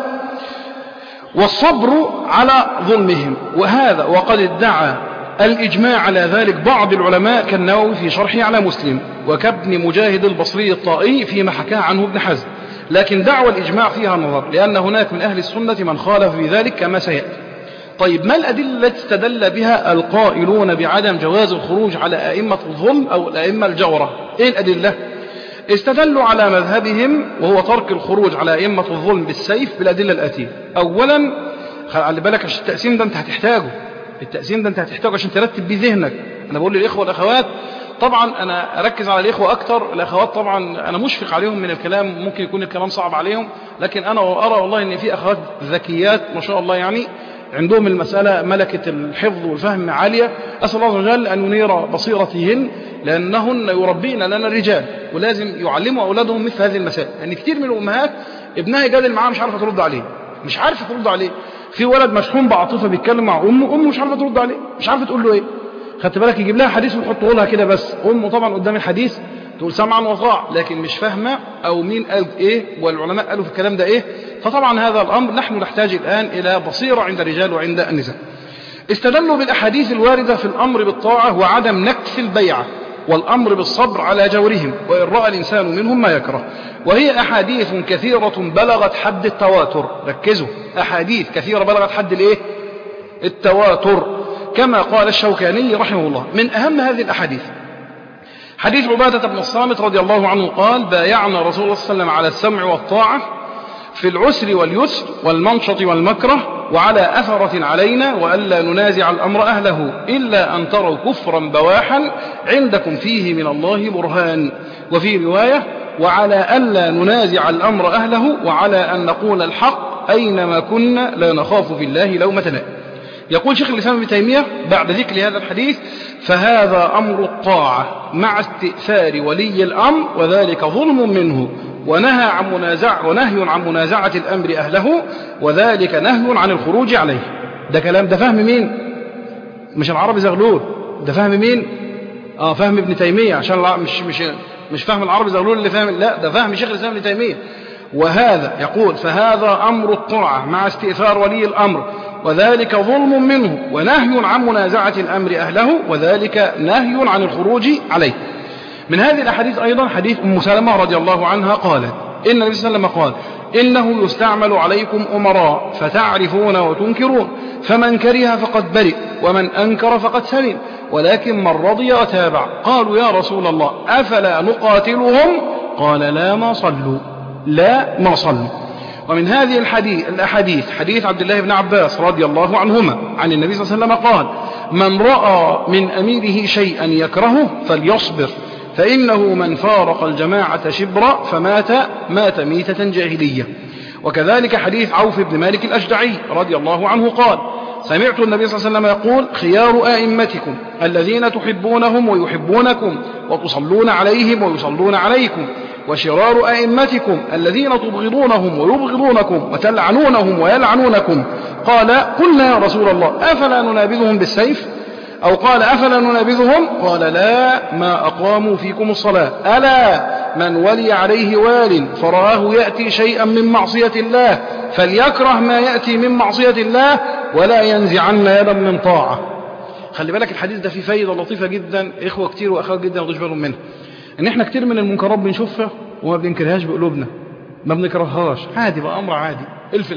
والصبر على ظلمهم، وهذا وقد ادعى الإجماع على ذلك بعض العلماء كالنووي في شرحه على مسلم، وكابن مجاهد البصري الطائي فيما حكاه عنه ابن حزم، لكن دعوى الإجماع فيها نظر، لأن هناك من أهل السنة من خالف في ذلك كما سيأتي. طيب ما الأدلة التي استدل بها القائلون بعدم جواز الخروج على أئمة الظلم أو الأئمة الجورة؟ إيه الأدلة؟ استدلوا على مذهبهم وهو ترك الخروج على أئمة الظلم بالسيف بالأدلة الآتية. أولا خلي بالك عشان التقسيم ده أنت هتحتاجه، التقسيم ده أنت هتحتاجه عشان ترتب بيه ذهنك. أنا بقول للإخوة والأخوات طبعا أنا أركز على الإخوة أكتر، الأخوات طبعا أنا مشفق عليهم من الكلام، ممكن يكون الكلام صعب عليهم، لكن أنا أرى والله أن في أخوات ذكيات ما شاء الله، يعني عندهم المسألة ملكة الحفظ والفهم عالية. أسأل الله عز وجل أن ينير بصيرتهن، لأنهن يربين لنا الرجال، ولازم يعلموا أولادهم مثل هذه المسائل. يعني كتير من الأمهات ابنها يجادل معاه مش عارفة ترد عليه، مش عارفة ترد عليه. في ولد مشحون بعاطفة بيتكلم مع أمه مش عارفة ترد عليه، مش عارفة تقول له إيه. خدت بالك؟ يجيب لها حديث ويحطه لها كده بس، أمه طبعا قدام الحديث تقول سمعا وطاعة، لكن مش فاهمة أو مين قال إيه والعلماء قالوا في الكلام ده إيه. فطبعا هذا الأمر نحن نحتاج الآن إلى بصيرة عند الرجال وعند النساء. استدلوا بالأحاديث الواردة في الأمر بالطاعة وعدم نكث البيعة والأمر بالصبر على جورهم وإن رأى الإنسان منهم ما يكره، وهي أحاديث كثيرة بلغت حد التواتر. ركزوا، أحاديث كثيرة بلغت حد الإيه؟ التواتر، كما قال الشوكاني رحمه الله. من أهم هذه الأحاديث حديث عبادة بن الصامت رضي الله عنه قال: بايعنا رسول الله صلى الله عليه وسلم على السمع والطاعة في العسر واليسر والمنشط والمكره وعلى أثرة علينا وألا ننازع الأمر أهله إلا أن تروا كفرا بواحا عندكم فيه من الله برهان. وفي رواية: وعلى ألا ننازع الأمر أهله وعلى أن نقول الحق أينما كنا لا نخاف في الله لومة لائم. يقول شيخ الإسلام ابن تيمية بعد ذكر هذا الحديث: فهذا أمر الطاعة مع استئثار ولي الأمر وذلك ظلم منه، ونهي عن منازعة الأمر أهله وذلك نهي عن الخروج عليه. ده كلام، ده فهم مين؟ مش العربي زغلول، ده فهم مين؟ فهم ابن تيمية، عشان مش فهم العربي زغلول اللي فهم، لا ده فهم شيخ الإسلام ابن تيمية. وهذا يقول: فهذا أمر الطاعة مع استئثار ولي الأمر وذلك ظلم منه ونهي عن منازعة الأمر أهله وذلك نهي عن الخروج عليه. من هذه الأحاديث أيضا حديث أم سلمة رضي الله عنها قالت: إن النبي صلى الله عليه وسلم قال: إنه يستعمل عليكم أمراء فتعرفون وتنكرون، فمن كره فقد برئ ومن أنكر فقد سلم، ولكن من رضي وتابع. قالوا: يا رسول الله أفلا نقاتلهم؟ قال: لا ما صلوا. ومن هذه الأحاديث حديث عبد الله بن عباس رضي الله عنهما عن النبي صلى الله عليه وسلم قال: من رأى من أميره شيئا يكرهه فليصبر، فإنه من فارق الجماعة شبرا مات ميتة جاهلية. وكذلك حديث عوف بن مالك الأشجعي رضي الله عنه قال: سمعت النبي صلى الله عليه وسلم يقول: خيار أئمتكم الذين تحبونهم ويحبونكم وتصلون عليهم ويصلون عليكم، وشرار أئمتكم الذين تبغضونهم ويبغضونكم وتلعنونهم ويلعنونكم. قال: قلنا يا رسول الله أفلا ننابذهم بالسيف؟ أو قال: أفلا ننابذهم؟ قال: لا، ما أقاموا فيكم الصلاة. ألا من ولي عليه وال فرآه يأتي شيئا من معصية الله فليكره ما يأتي من معصية الله ولا ينزعن يدا من طاعة. خلي بالك الحديث ده فيه فايدة لطيفة جدا، إخوة كتير وأخوات جدا ياخدوش بالهم منها، إن إحنا كتير من المنكرات بنشوفها وما بننكرهاش بقلوبنا، ما بنكرههاش، عادي بقى، أمر عادي.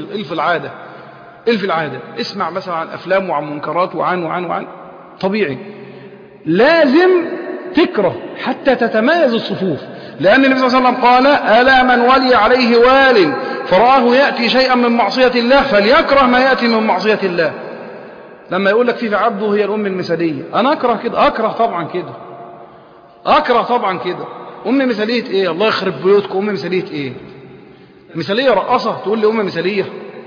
الف العادة. اسمع مثلا عن أفلام وعن منكرات وعن طبيعي، لازم تكره حتى تتميز الصفوف، لأن النبي صلى الله عليه وسلم قال: ألا من ولي عليه وال فرآه يأتي شيئا من معصية الله فليكره ما يأتي من معصية الله. لما يقول لك في عبده هي الأم المثالية، أنا أكره كده، أكره طبعا كده. أم مثالية إيه؟ الله يخرب بيوتكم، أم مثالية إيه؟ مثالية رقصة تقول لي أم مثالية؟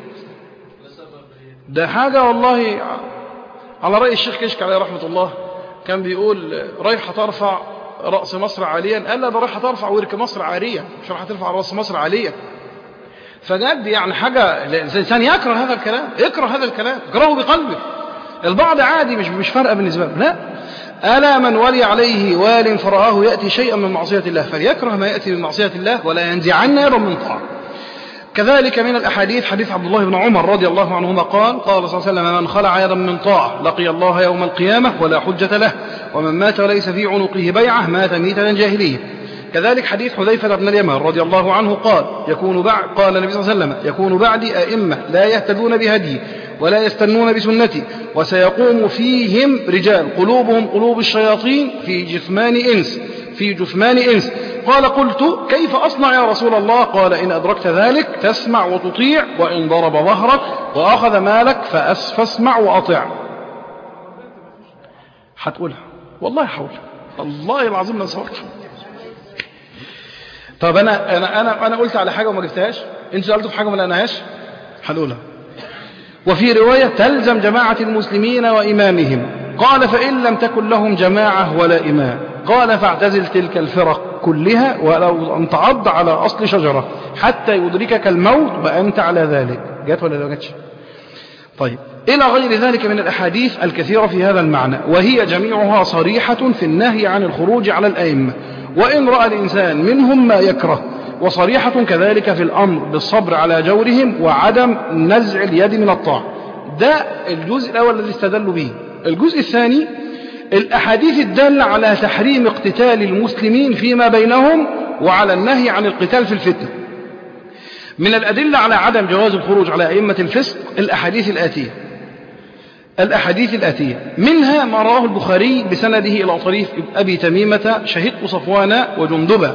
ده حاجة والله. على رأي الشيخ كشك عليه رحمة الله كان بيقول: رايحة ترفع رأس مصر عاليا، قال: لا، ده رايحة ترفع ورك مصر عاريا، مش رايحة ترفع رأس مصر عاليا. فجد يعني حاجة الإنسان يكره هذا الكلام، اكرهه بقلبه. البعض عادي مش فارقة بالنسبة له، لا. ألا من ولي عليه وال فرآه يأتي شيئا من معصية الله فليكره ما يأتي من معصية الله ولا ينزعن يدا من طاعة. كذلك من الأحاديث حديث عبد الله بن عمر رضي الله عنهما قال: قال صلى الله عليه وسلم: من خلع يدا من طاعة لقي الله يوم القيامة ولا حجة له، ومن مات وليس في عنقه بيعة مات ميتة جاهلية. كذلك حديث حذيفة بن اليمان رضي الله عنه قال: قال النبي صلى الله عليه وسلم: يكون بعدي أئمة لا يهتدون بهدي ولا يستنون بسنتي، وسيقوم فيهم رجال قلوبهم قلوب الشياطين في جثمان إنس. قال: قلت: كيف أصنع يا رسول الله؟ قال: إن أدركت ذلك تسمع وتطيع، وإن ضرب ظهرك وأخذ مالك فاسمع وأطع. هتقولها والله، حول والله العظيم ما صورت. طب أنا قلت على حاجة وما جبتهاش، أنت سألته في حاجة وما لقناهاش، هنقولها. وفي رواية تلزم جماعة المسلمين وإمامهم، قال فإن لم تكن لهم جماعة ولا إمام، قال فاعتزل تلك الفرق كلها ولو أن تعض على أصل شجرة حتى يدركك الموت وأنت على ذلك. جات ولا لا جاتش؟ طيب، إلى غير ذلك من الأحاديث الكثيرة في هذا المعنى، وهي جميعها صريحة في النهي عن الخروج على الأئمة وإن رأى الإنسان منهم ما يكره، وصريحة كذلك في الأمر بالصبر على جورهم وعدم نزع اليد من الطاعة. ده الجزء الأول الذي استدلوا به. الجزء الثاني الأحاديث الدالة على تحريم اقتتال المسلمين فيما بينهم وعلى النهي عن القتال في الفتنة. من الأدلة على عدم جواز الخروج على أئمة الفسق الأحاديث الآتية منها ما رواه البخاري بسنده إلى طريق أبي تميمة شهدت صفوان وجندبا.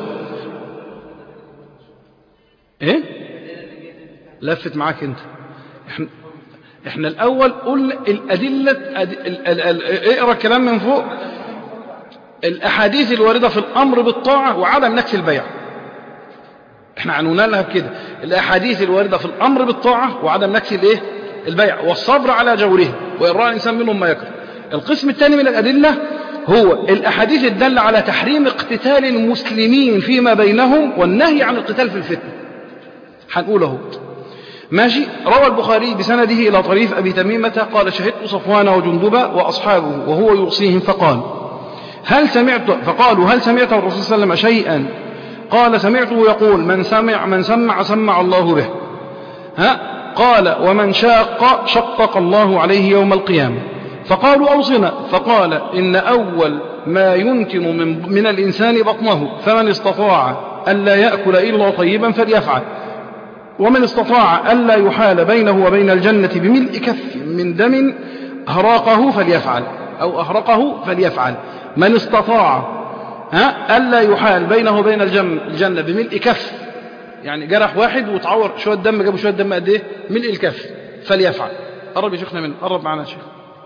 إيه؟ لفت معاك أنت. إحنا الأول قلنا الأدلة اقرأ الكلام من فوق. الأحاديث الواردة في الأمر بالطاعة وعدم نكس البيع، إحنا عنونا لها بكده، الأحاديث الواردة في الأمر بالطاعة وعدم نكس الإيه؟ البيع والصبر على جوره وإن رأى الإنسان منهم ما يكره. القسم الثاني من الأدلة هو الأحاديث الدالة على تحريم اقتتال المسلمين فيما بينهم والنهي عن القتال في الفتنة. هنقوله ماشي. روى البخاري بسنده إلى طريف أبي تميمة قال شهدت صفوان وجندبا وأصحابه وهو يوصيهم فقالوا هل سمعت الرسول صلى الله عليه وسلم شيئا؟ قال سمعته يقول من سمع الله به. قال ومن شقق الله عليه يوم القيامة. فقالوا أوصنا. فقال إن أول ما ينتن من الإنسان بطنه، فمن استطاع ألا يأكل إلا طيبا فليفعل، ومن استطاع ألا يحال بينه وبين الجنة بملء كف من دم أهرقه فليفعل. من استطاع ألا يحال بينه وبين الجنة بملء كف، يعني جرح واحد وتعور شوية دم، جابوا شوية دم قد إيه؟ ملء الكف، فليفعل. قرب يا شيخنا منه، قرب معنا يا شيخ.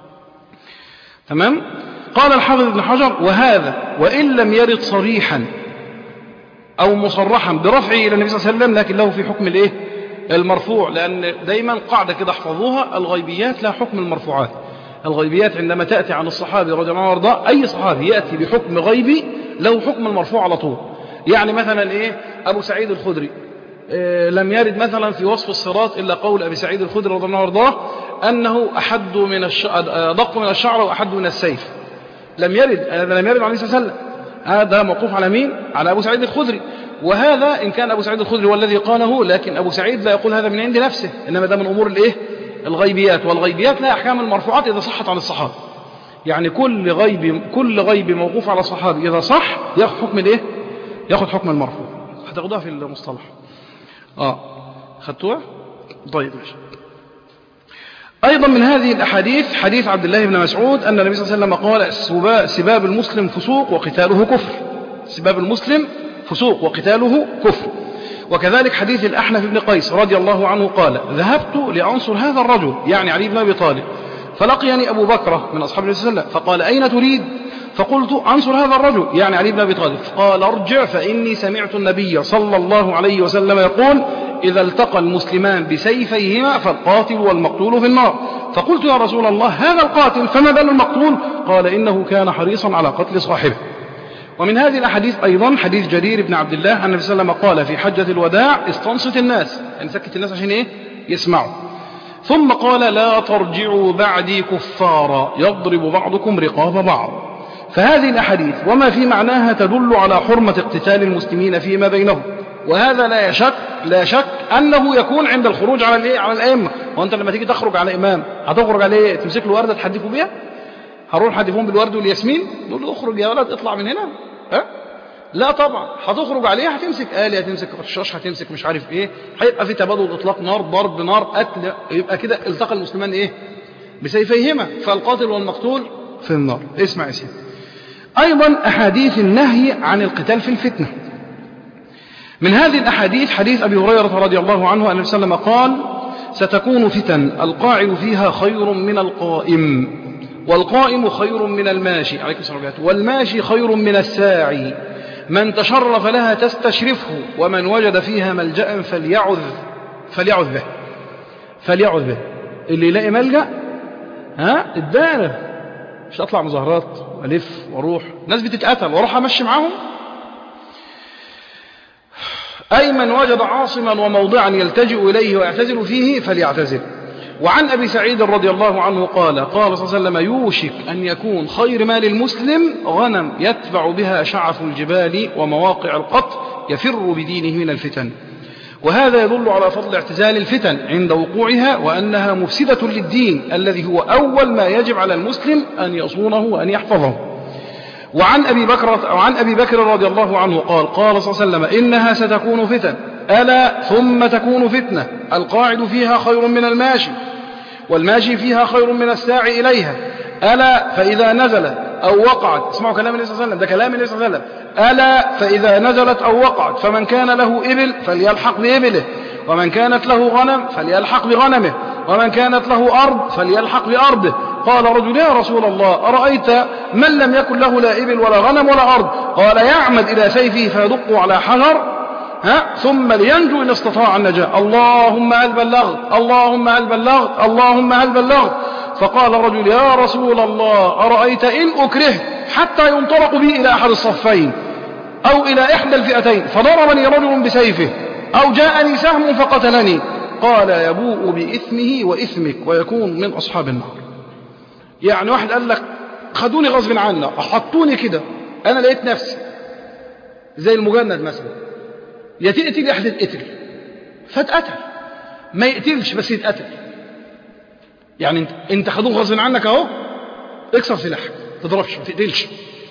تمام. قال الحافظ ابن حجر وهذا وإن لم يرد صريحا أو مصرحا برفعه إلى النبي صلى الله عليه وسلم لكن له في حكم الإيه؟ المرفوع، لأن دايما قاعدة كده احفظوها، الغيبيات لا حكم المرفوعات. الغيبيات عندما تأتي عن الصحابي رضي الله عنه وارضاه، أي صحابي يأتي بحكم غيبي له حكم المرفوع على طول. يعني مثلا إيه؟ أبو سعيد الخدري لم يرد مثلا في وصف الصراط إلا قول أبي سعيد الخدري رضي الله عنه وارضاه أنه أدق من الشعر وأحد من السيف. لم يرد عليه الصلاة والسلام. هذا موقوف على مين؟ على أبو سعيد الخدري. وهذا إن كان أبو سعيد الخدري هو الذي قاله، لكن أبو سعيد لا يقول هذا من عند نفسه، إنما ده من أمور الإيه؟ الغيبيات. والغيبيات لا أحكام المرفوعات إذا صحت عن الصحابة. يعني كل غيب موقوف على صحابي إذا صح يأخذ حكم الإيه؟ يأخذ حكم المرفوع. هتاخدوها في المصطلح. خدتوها؟ طيب ماشي. أيضا من هذه الأحاديث حديث عبد الله بن مسعود أن النبي صلى الله عليه وسلم قال سباب المسلم فسوق وقتاله كفر. سباب المسلم فسوق وقتاله كفر. وكذلك حديث الأحنف بن قيس رضي الله عنه قال ذهبت لأنصر هذا الرجل، يعني علي بن أبي طالب، فلقيني أبو بكر من أصحاب النبي صلى الله عليه وسلم فقال أين تريد؟ فقلت أنصر هذا الرجل، يعني علي بن أبي طالب. قال ارجع فإني سمعت النبي صلى الله عليه وسلم يقول إذا التقى المسلمان بسيفيهما فالقاتل والمقتول في النار. فقلت يا رسول الله هذا القاتل فما بال المقتول؟ قال إنه كان حريصا على قتل صاحبه. ومن هذه الأحاديث أيضا حديث جرير بن عبد الله أن النبي صلى الله عليه وسلم قال في حجة الوداع استنصت الناس، يعني سكت الناس عشان إيه؟ يسمعوا. ثم قال لا ترجعوا بعدي كفارا يضرب بعضكم رقاب بعض. فهذه الأحاديث وما في معناها تدل على حرمة اقتتال المسلمين فيما بينهم، وهذا لا شك أنه يكون عند الخروج على الأئمة. وأنت لما تيجي تخرج على إمام هتخرج عليه تمسك له وردة تحدفوا بيها؟ هروح حدفون بالورد والياسمين نقول له اخرج يا ولد اطلع من هنا؟ لا طبعا، هتخرج عليه هتمسك آلة، هتمسك رشاش، هتمسك مش عارف ايه، هيبقى في تبادل اطلاق نار، ضرب نار، قتل، يبقى كده التقى المسلمان ايه؟ بسيفيهما، فالقاتل والمقتول في النار. اسمع يا سيدي. ايضا احاديث النهي عن القتال في الفتنة. من هذه الاحاديث حديث ابي هريرة رضي الله عنه ان النبي صلى الله عليه وسلم قال ستكون فتن القاعد فيها خير من القائم، والقائم خير من الماشي عليكم السلام عليكم، والماشي خير من الساعي، من تشرف لها تستشرفه، ومن وجد فيها ملجأ فليعذ به. اللي يلاقي ملجأ ادانا، مش اطلع مظاهرات والف واروح، ناس بتتقتل واروح امشي معاهم. أي من وجد عاصما وموضعا يلتجئ إليه ويعتزل فيه فليعتزل. وعن أبي سعيد رضي الله عنه قال صلى الله عليه وسلم: يوشك أن يكون خير مال المسلم غنم يتبع بها شعف الجبال ومواقع القطر يفر بدينه من الفتن. وهذا يدل على فضل اعتزال الفتن عند وقوعها، وأنها مفسدة للدين الذي هو أول ما يجب على المسلم أن يصونه وأن يحفظه. وعن أبي بكر رضي الله عنه قال صلى الله عليه وسلم: إنها ستكون فتن، ألا ثم تكون فتنة، القاعد فيها خير من الماشي، والماشي فيها خير من الساعي إليها، ألا فإذا نزلت أو وقعت، اسمعوا كلام النبي صلى الله عليه وسلم، ده كلام النبي صلى الله عليه وسلم، ألا فإذا نزلت أو وقعت فمن كان له إبل فليلحق بإبله، ومن كانت له غنم فليلحق بغنمه، ومن كانت له أرض فليلحق بأرضه. قال رجل: يا رسول الله، أرأيت من لم يكن له لا إبل ولا غنم ولا أرض؟ قال: يعمد إلى سيفه فيدق على حجر ثم لينجو إن استطاع النجاة. اللهم هل بلغت، اللهم هل بلغت، اللهم هل بلغت. فقال رجل: يا رسول الله، أرأيت إن أكرهت حتى ينطلق بي إلى أحد الصفين أو إلى إحدى الفئتين فضربني رجل بسيفه أو جاءني سهم فقتلني؟ قال: يبوء بإثمه وإثمك ويكون من أصحاب النار. يعني واحد قال لك: خدوني غصب عني، حطوني كده، أنا لقيت نفسي زي المجند مثلا، يا تقتل يا هتتقتل، فاتقتل، ما يقتلش بس يتقتل. يعني انت خدوه غصب عنك اهو، اكسر سلاحك، ما تضربش، ما تقتلش،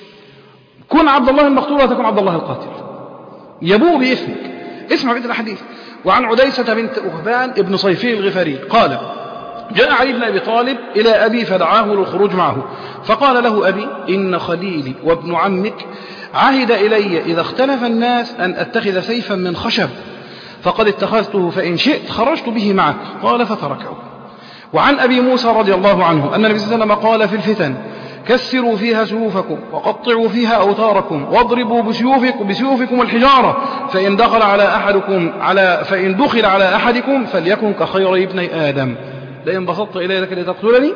كن عبد الله المقتول ولا تكن عبد الله القاتل، يبوء بإثمك. اسمع بيت الحديث. وعن عديسة بنت أهبان ابن صيفي الغفاري قال: جاء علي بن أبي طالب إلى أبي فدعاه للخروج معه، فقال له أبي: إن خليلي وابن عمك عهد إلي إذا اختلف الناس أن أتخذ سيفا من خشب، فقد اتخذته، فإن شئت خرجت به معك. قال فتركه. وعن أبي موسى رضي الله عنه أن النبي صلى الله عليه وسلم قال في الفتن: كسروا فيها سيوفكم وقطعوا فيها أوتاركم واضربوا بسيوفكم الحجارة، فإن دخل على أحدكم فليكن كخير ابن آدم، لئن بسطت إلي لك لتقتلني.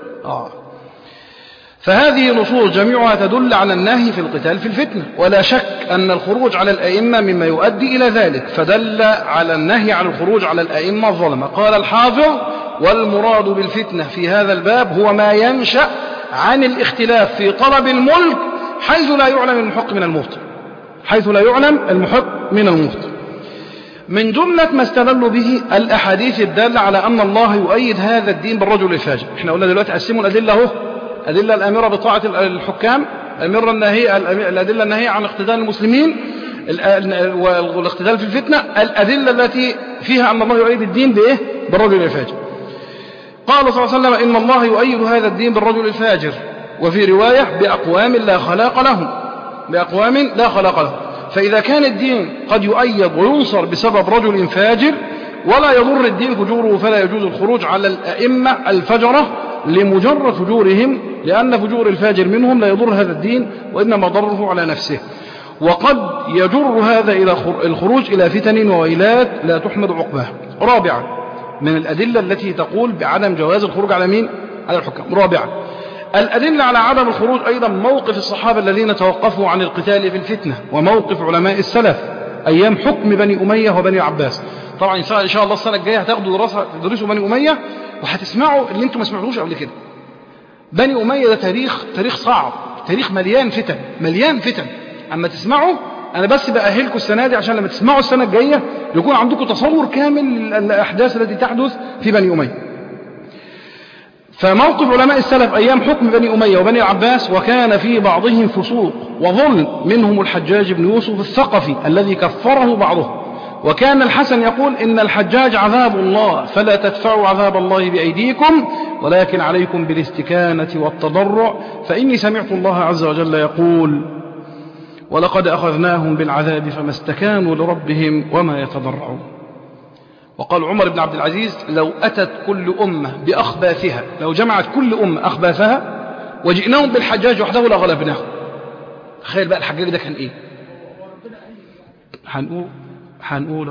فهذه نصوص جميعها تدل على النهي في القتال في الفتنة، ولا شك أن الخروج على الأئمة مما يؤدي إلى ذلك، فدل على النهي عن الخروج على الأئمة الظلمة. قال الحافظ: والمراد بالفتنة في هذا الباب هو ما ينشأ عن الاختلاف في طلب الملك حيث لا يعلم المحق من المبطل، حيث لا يعلم المحق من المبطل. من جملة ما استدلوا به الأحاديث الدالة على أن الله يؤيد هذا الدين بالرجل الفاجر. احنا قلنا دلوقتي قسموا الأدلة اهو: أدلة الأميرة بطاعة الحكام، الأدلة الناهية عن اقتتال المسلمين، والاقتتال في الفتنة، الأدلة التي فيها أن الله يؤيد الدين بإيه؟ بالرجل الفاجر. قال صلى الله عليه وسلم: إن الله يؤيد هذا الدين بالرجل الفاجر، وفي رواية: بأقوام لا خلاق لهم، بأقوام لا خلاق لهم. فإذا كان الدين قد يؤيد وينصر بسبب رجل فاجر ولا يضر الدين فجوره، فلا يجوز الخروج على الأئمة الفجرة لمجرد فجورهم، لأن فجور الفاجر منهم لا يضر هذا الدين وإنما ضره على نفسه. وقد يجر هذا إلى الخروج إلى فتن وويلات لا تحمد عقباها. رابعا، من الأدلة التي تقول بعدم جواز الخروج على مين؟ على الحكام. رابعا، الأدلة على عدم الخروج أيضا موقف الصحابة الذين توقفوا عن القتال في الفتنة، وموقف علماء السلف أيام حكم بني أمية وبني عباس. طبعا إن شاء الله السنة الجاية هتاخدوا تدرسوا بني أمية، وهتسمعوا اللي انتم ما سمعتوش قبل كده. بني أمية ده تاريخ صعب، تاريخ مليان فتن. أما تسمعوا، أنا بس بأهلكم السنة دي عشان لما تسمعوا السنة الجاية يكون عندكم تصور كامل للأحداث التي تحدث في بني أمية. فموقف علماء السلف أيام حكم بني أمية وبني عباس: وكان في بعضهم فسوق وظلم، منهم الحجاج بن يوسف الثقفي الذي كفره بعضهم. وكان الحسن يقول: إن الحجاج عذاب الله، فلا تدفعوا عذاب الله بأيديكم، ولكن عليكم بالاستكانة والتضرع، فإني سمعت الله عز وجل يقول: ولقد أخذناهم بالعذاب فما استكانوا لربهم وما يتضرعون. وقال عمر بن عبد العزيز: لو أتت كل أمة بأخباثها، لو جمعت كل أمة أخباثها وجئناهم بالحجاج وحده لغلبناهم. تخيل بقى الحجاج ده كان إيه؟ هنقول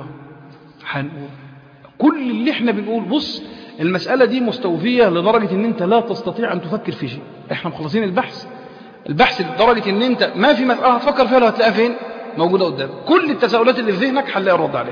كل اللي احنا بنقول. بص المسألة دي مستوفية لدرجة ان انت لا تستطيع ان تفكر في شيء. احنا مخلصين البحث لدرجة ان انت ما في مسألة هتفكر فيها لو هتلاقيها فين موجودة قدامك. كل التساؤلات اللي في ذهنك هنلاقي الرد عليها.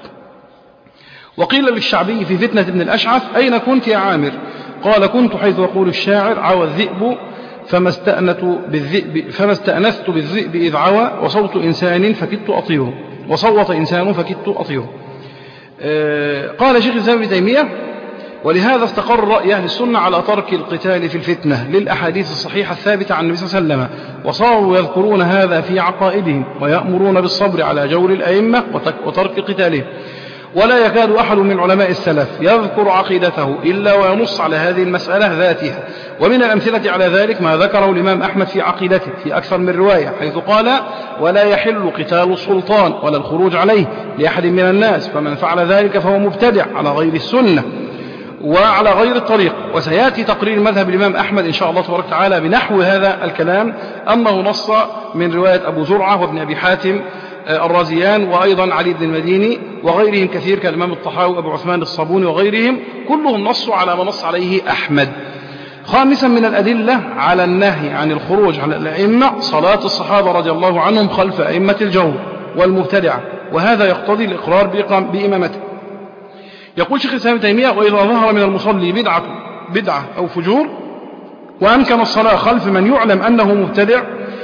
وقيل للشعبي في فتنة ابن الأشعث أين كنت يا عامر؟ قال كنت حيث يقول الشاعر عوى الذئب فما استأنست بالذئب إذ عوى وصوت إنسان فكدت أطيره وصوت إنسان فكدت أطيره. قال شيخ الإسلام ابن تيمية ولهذا استقر رأي أهل السنة على ترك القتال في الفتنة للأحاديث الصحيحة الثابتة عن النبي صلى الله عليه وسلم، وصاروا يذكرون هذا في عقائدهم ويأمرون بالصبر على جور الأئمة وترك قتالهم. ولا يكاد أحد من علماء السلف يذكر عقيدته إلا وينص على هذه المسألة ذاتها. ومن الأمثلة على ذلك ما ذكره الإمام أحمد في عقيدته في أكثر من رواية، حيث قال ولا يحل قتال السلطان ولا الخروج عليه لأحد من الناس، فمن فعل ذلك فهو مبتدع على غير السنة وعلى غير الطريق. وسيأتي تقرير مذهب الإمام أحمد إن شاء الله تبارك وتعالى بنحو هذا الكلام، أنه نص من رواية أبو زرعة وابن أبي حاتم الرازيان وأيضا علي بن المديني وغيرهم كثير كالإمام الطحاوي أبو عثمان الصابوني وغيرهم، كلهم نصوا على ما نص عليه أحمد. خامسا من الأدلة على النهي عن الخروج على الأئمة صلاة الصحابة رضي الله عنهم خلف أئمة الجور والمبتدعة، وهذا يقتضي الإقرار بإمامته. يقول شيخ الإسلام ابن تيمية وإذا ظهر من المصلي بدعة أو فجور وأمكن الصلاة خلف من يعلم أنه مبتدع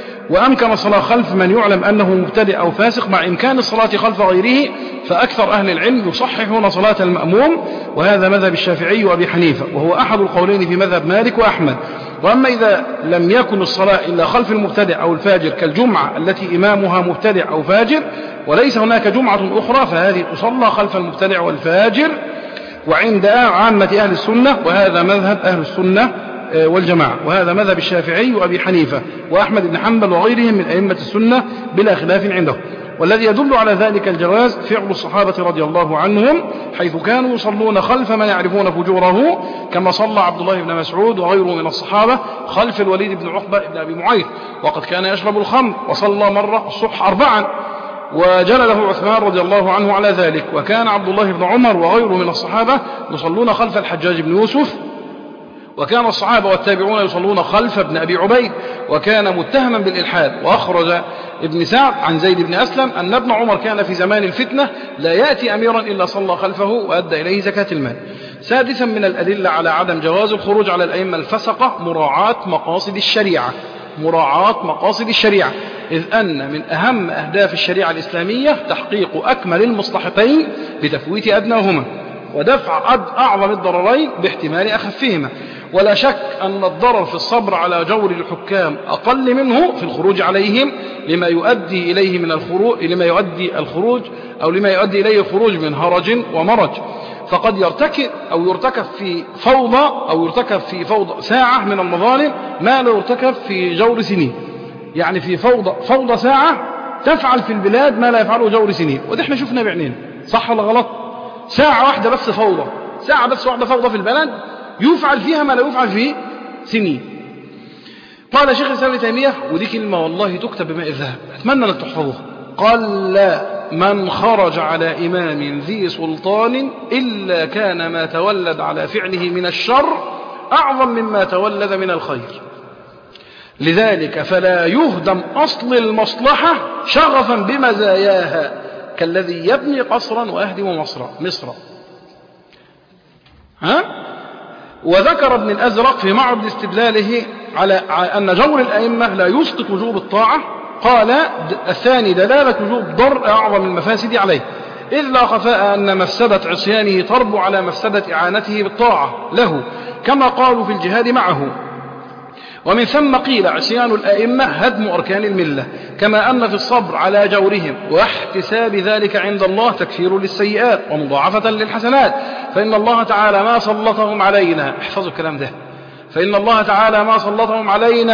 أنه مبتدع أو فاسق مع إمكان الصلاة خلف غيره، فأكثر أهل العلم يصححون صلاة المأموم، وهذا مذهب الشافعي وأبي حنيفة، وهو أحد القولين في مذهب مالك وأحمد. وأما إذا لم يكن الصلاة إلا خلف المبتدع أو الفاجر كالجمعة التي إمامها مبتدع أو فاجر وليس هناك جمعة أخرى، فهذه تصلى خلف المبتدع والفاجر وعند عامة أهل السنة، وهذا مذهب أهل السنة والجماعة، وهذا مذهب الشافعي وأبي حنيفة وأحمد بن حنبل وغيرهم من أئمة السنة بلا خلاف عندهم. والذي يدل على ذلك الجواز فعل الصحابة رضي الله عنهم، حيث كانوا يصلون خلف من يعرفون فجوره، كما صلى عبد الله بن مسعود وغيره من الصحابة خلف الوليد بن عقبة بن أبي معيط، وقد كان يشرب الخمر وصلى مرة الصبح 4 وجلله عثمان رضي الله عنه على ذلك. وكان عبد الله بن عمر وغيره من الصحابة يصلون خلف الحجاج بن يوسف، وكان الصحابة والتابعون يصلون خلف ابن أبي عبيد، وكان متهما بالإلحاد. وأخرج ابن سعد عن زيد بن أسلم أن ابن عمر كان في زمان الفتنة لا يأتي أميرا إلا صلى خلفه وأدى إليه زكاة المال. سادسا من الأدلة على عدم جواز الخروج على الأئمة الفسقة مراعاة مقاصد الشريعة، إذ أن من أهم أهداف الشريعة الإسلامية تحقيق أكمل المصلحتين بتفويت أدناهما ودفع أعظم الضررين باحتمال أخفهما. ولا شك أن الضرر في الصبر على جور الحكام أقل منه في الخروج عليهم لما يؤدي إليه الخروج من هرج ومرج. فقد يرتكب في فوضى ساعة من المظالم ما لا يرتكب في جور سنين. يعني في فوضى ساعة تفعل في البلاد ما لا يفعله جور سنين، وده احنا شفنا بعينينا، صح ولا غلط؟ ساعة واحدة بس فوضى في البلد يفعل فيها ما لا يفعل في سنين. قال شيخ الإسلام ابن تيمية، ودي كلمة والله تكتب بماء الذهب، أتمنى أن تحفظوها، قال لا من خرج على إمام ذي سلطان إلا كان ما تولد على فعله من الشر أعظم مما تولد من الخير، لذلك فلا يهدم أصل المصلحة شغفا بمزاياها كالذي يبني قصرا ويهدم مصرا. وذكر ابن الأزرق في معرض استدلاله على أن جور الأئمة لا يسقط وجوب الطاعة، قال الثاني دلالة وجوب ضرء أعظم المفاسد عليه، إذ لا خفاء أن مفسدة عصيانه تربو على مفسدة إعانته بالطاعة له، كما قالوا في الجهاد معه. ومن ثم قيل عصيان الأئمة هدم أركان الملة، كما أن في الصبر على جورهم واحتساب ذلك عند الله تكفير للسيئات ومضاعفة للحسنات، فإن الله تعالى ما سلطهم علينا، احفظوا الكلام ده، فإن الله تعالى ما سلطهم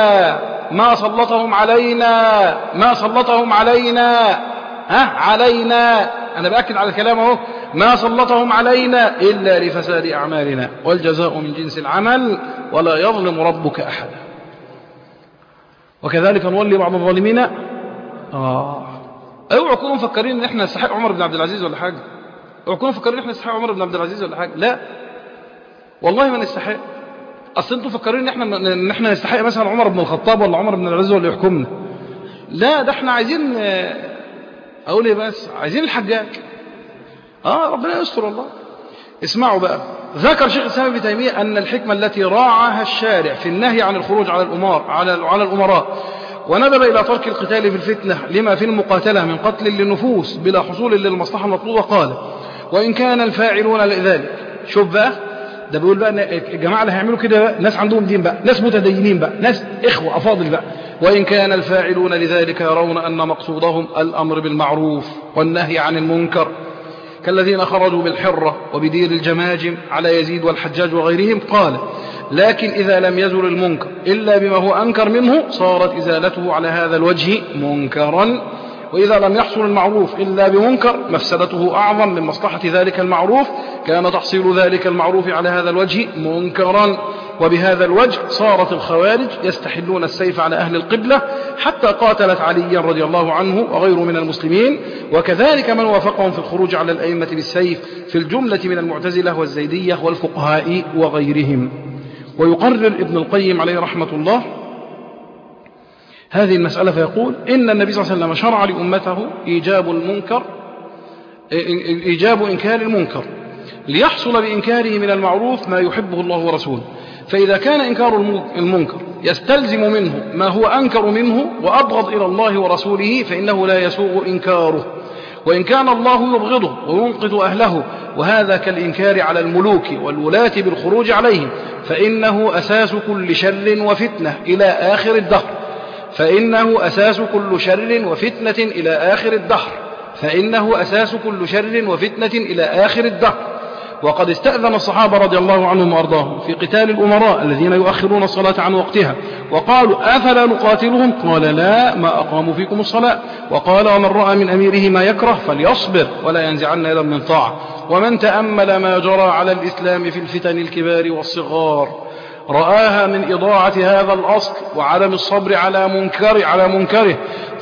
علينا أنا بأكد على الكلام اهو، ما سلطهم علينا إلا لفساد أعمالنا، والجزاء من جنس العمل ولا يظلم ربك أحدا. وكذلك نولي بعض الظالمين. اوعوا تكونوا مفكرين ان احنا نستحق عمر بن عبد العزيز ولا حاجه. اوعوا تكونوا مفكرين ان احنا نستحق عمر بن عبد العزيز ولا حاجه. لا والله ما نستحق. اصل انتوا مفكرين ان احنا نستحق مثلا عمر بن الخطاب ولا عمر بن العزيز اللي يحكمنا. لا، ده احنا عايزين اقول ايه بس، عايزين الحجاج. ربنا يستر الله. اسمعوا بقى، ذكر شيخ الإسلام ابن تيمية أن الحكمة التي راعاها الشارع في النهي عن الخروج على الأمراء وندب إلى ترك القتال في الفتنة لما في المقاتلة من قتل للنفوس بلا حصول للمصلحة المطلوبة، قال: وإن كان الفاعلون لذلك. شوف بقى، ده بيقول بقى الجماعة اللي هيعملوا كده ناس عندهم دين بقى، ناس متدينين بقى، ناس إخوة أفاضل بقى. وإن كان الفاعلون لذلك يرون أن مقصودهم الأمر بالمعروف والنهي عن المنكر كالذين خرجوا بالحرة وبدير الجماجم على يزيد والحجاج وغيرهم، قال: لكن إذا لم يزل المنكر إلا بما هو أنكر منه صارت إزالته على هذا الوجه منكرا، وإذا لم يحصل المعروف إلا بمنكر مفسدته أعظم من مصلحة ذلك المعروف كان تحصيل ذلك المعروف على هذا الوجه منكرا. وبهذا الوجه صارت الخوارج يستحلون السيف على أهل القبلة حتى قاتلت عليا رضي الله عنه وغيره من المسلمين، وكذلك من وافقهم في الخروج على الأئمة بالسيف في الجملة من المعتزلة والزيدية والفقهاء وغيرهم. ويقرر ابن القيم عليه رحمة الله هذه المسألة فيقول: إن النبي صلى الله عليه وسلم شرع لأمته إيجاب إنكار المنكر ليحصل بإنكاره من المعروف ما يحبه الله ورسوله، فإذا كان إنكار المنكر يستلزم منه ما هو أنكر منه وأبغض إلى الله ورسوله فإنه لا يسوغ إنكاره، وإن كان الله يبغضه وينقذ أهله وهذا كالإنكار على الملوك والولاة بالخروج عليهم فإنه أساس كل شر وفتنة إلى آخر الدهر. فإنه أساس كل شر وفتنة إلى آخر الدهر. فإنه أساس كل شر وفتنة إلى آخر الدهر. وقد استأذن الصحابة رضي الله عنهم وأرضاهم في قتال الأمراء الذين يؤخرون الصلاة عن وقتها، وقالوا: أفلا نقاتلهم؟ قال: لا، ما أقاموا فيكم الصلاة. وقال: ومن رأى من أميره ما يكره فليصبر ولا ينزعن يدا من طاعة. ومن تأمل ما جرى على الإسلام في الفتن الكبار والصغار رآها من إضاعة هذا الأصل وعدم الصبر على منكره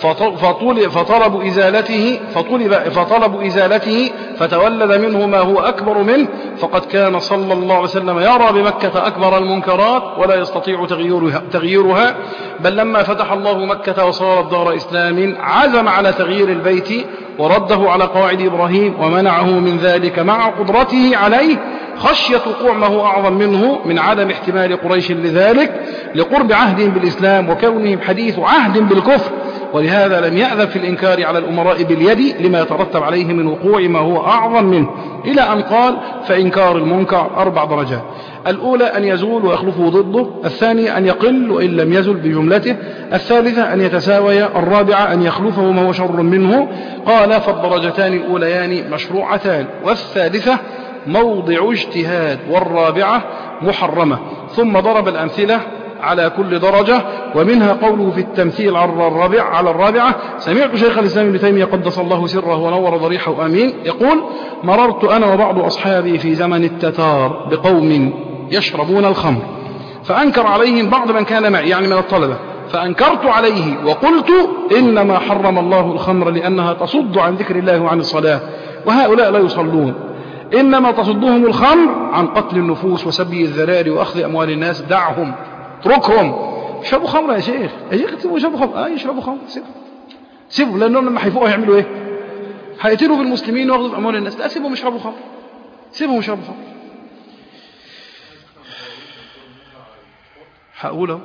فطلبوا إزالته فتولد منه ما هو أكبر منه، فقد كان صلى الله عليه وسلم يرى بمكة أكبر المنكرات ولا يستطيع تغييرها، بل لما فتح الله مكة وصارت دار إسلام عزم على تغيير البيت ورده على قواعد إبراهيم ومنعه من ذلك مع قدرته عليه خشية وقوع ما هو أعظم منه من عدم احتمال قريش لذلك لقرب عهدهم بالإسلام وكونهم حديث عهد بالكفر، ولهذا لم يأذن في الإنكار على الأمراء باليد لما يترتب عليه من وقوع ما هو أعظم منه، إلى أن قال: فإنكار المنكر 4 درجات: الأولى أن يزول ويخلفه ضده، الثانية أن يقل وإن لم يزل بجملته، الثالثة أن يتساوي، الرابعة أن يخلفه ما هو شر منه. قال: فالدرجتان الأوليان مشروعتان، والثالثة موضع اجتهاد، والرابعة محرمة. ثم ضرب الأمثلة على كل درجة، ومنها قوله في التمثيل على الرابعة: سمعت شيخ الإسلام ابن تيمية قدس الله سره ونور ضريحه آمين يقول: مررت أنا وبعض أصحابي في زمن التتار بقوم يشربون الخمر، فأنكر عليهم بعض من كان معي يعني من الطلبة، فأنكرت عليه وقلت: إنما حرم الله الخمر لأنها تصد عن ذكر الله وعن الصلاة، وهؤلاء لا يصلون، إنما تصدهم الخمر عن قتل النفوس وسبي الذراري وأخذ أموال الناس، دعهم، اتركهم. يشربوا خمر يا شيخ، يشربوا خمر، يشربوا خمر، سيبوا، لأنهم لما هيفوقوا هيعملوا إيه؟ هيقتلوا في المسلمين ويأخذوا أموال الناس. لا، سيبهم يشربوا خمر، سيبهم يشربوا خمر. هقوله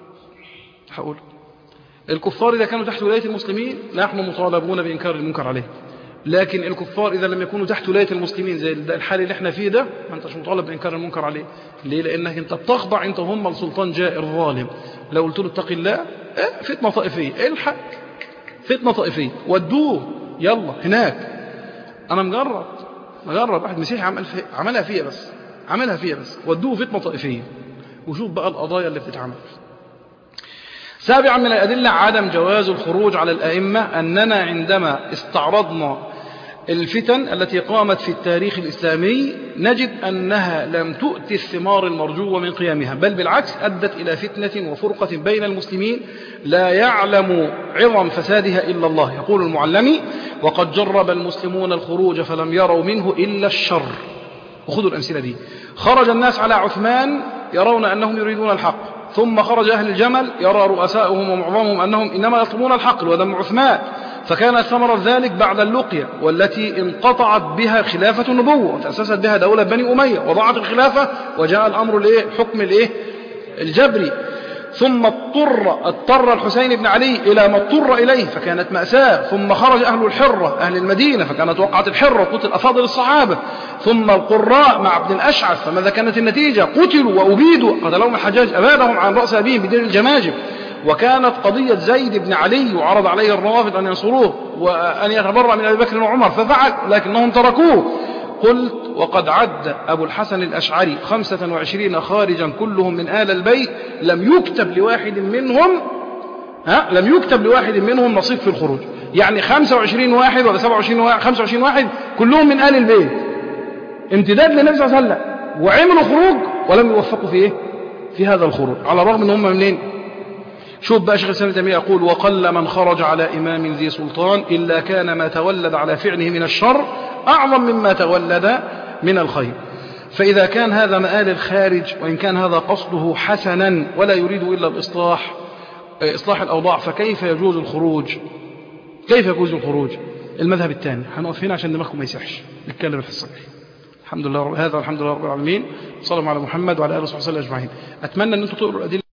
الكفار إذا كانوا تحت ولاية المسلمين نحن مطالبون بإنكار المنكر عليه، لكن الكفار إذا لم يكونوا تحت ولاية المسلمين زي الحال اللي احنا فيه ده ما انتش مطالب بإنكار المنكر عليه. ليه؟ لأنك انت بتخضع انت وهم لسلطان جائر ظالم. لو قلت له اتق الله، فتنة طائفية، الحق فتنة طائفية، ودوه يلا هناك. أنا مجرب واحد مسيحي عملها فيها بس ودوه فتنة طائفية، وشوف بقى القضايا اللي بتتعمل. 7 من الأدلة عدم جواز الخروج على الأئمة أننا عندما استعرضنا الفتن التي قامت في التاريخ الإسلامي نجد أنها لم تؤتي الثمار المرجوة من قيامها، بل بالعكس أدت إلى فتنة وفرقة بين المسلمين لا يعلم عظم فسادها إلا الله. يقول المعلمي: وقد جرب المسلمون الخروج فلم يروا منه إلا الشر. وخذوا الأمثلة دي: خرج الناس على عثمان يرون أنهم يريدون الحق، ثم خرج أهل الجمل يرى رؤساؤهم ومعظمهم أنهم إنما يطلبون الحق ودم عثمان، فكانت ثمرة ذلك بعد اللقية والتي انقطعت بها خلافة النبوة وتأسست بها دولة بني أمية، وضاعت الخلافة وجاء الأمر حكم الجبري. ثم اضطر الحسين بن علي إلى ما اضطر إليه فكانت مأساة. ثم خرج أهل الحرة أهل المدينة فكانت وقعت الحرة وقتل أفاضل الصحابة. ثم القراء مع ابن الأشعث فماذا كانت النتيجة؟ قتلوا وأبيدوا، قتلهم الحجاج أبادهم عن رأس أبيهم بدير الجماجم. وكانت قضية زيد بن علي وعرض عليه الروافض أن ينصروه وأن يتبرأ من أبي بكر وعمر ففعل، لكنهم تركوه. قلت: وقد عد أبو الحسن الأشعري 25 خارجا كلهم من آل البيت لم يكتب لواحد منهم نصيب في الخروج. يعني 25 واحد ولا 25 واحد كلهم من آل البيت، امتداد للنبي صلى الله عليه وسلم، وعملوا خروج ولم يوفقوا في هذا الخروج، على الرغم ان هم منين؟ شوف بقى شيخ الإسلام ابن تيمية يقول: وقل من خرج على إمام ذي سلطان إلا كان ما تولد على فعله من الشر أعظم مما تولد من الخير. فإذا كان هذا مآل الخارج، وإن كان هذا قصده حسنا ولا يريد إلا إصلاح الأوضاع، فكيف يجوز الخروج؟ المذهب الثاني. هنقف هنا عشان دماغكم ما يسحش، نتكلم في الصحيح. الحمد لله رب العالمين، صلى الله على محمد وعلى آله وصحبه وسلم أجمعين. أتمنى أن أنتم تقروا الأدلة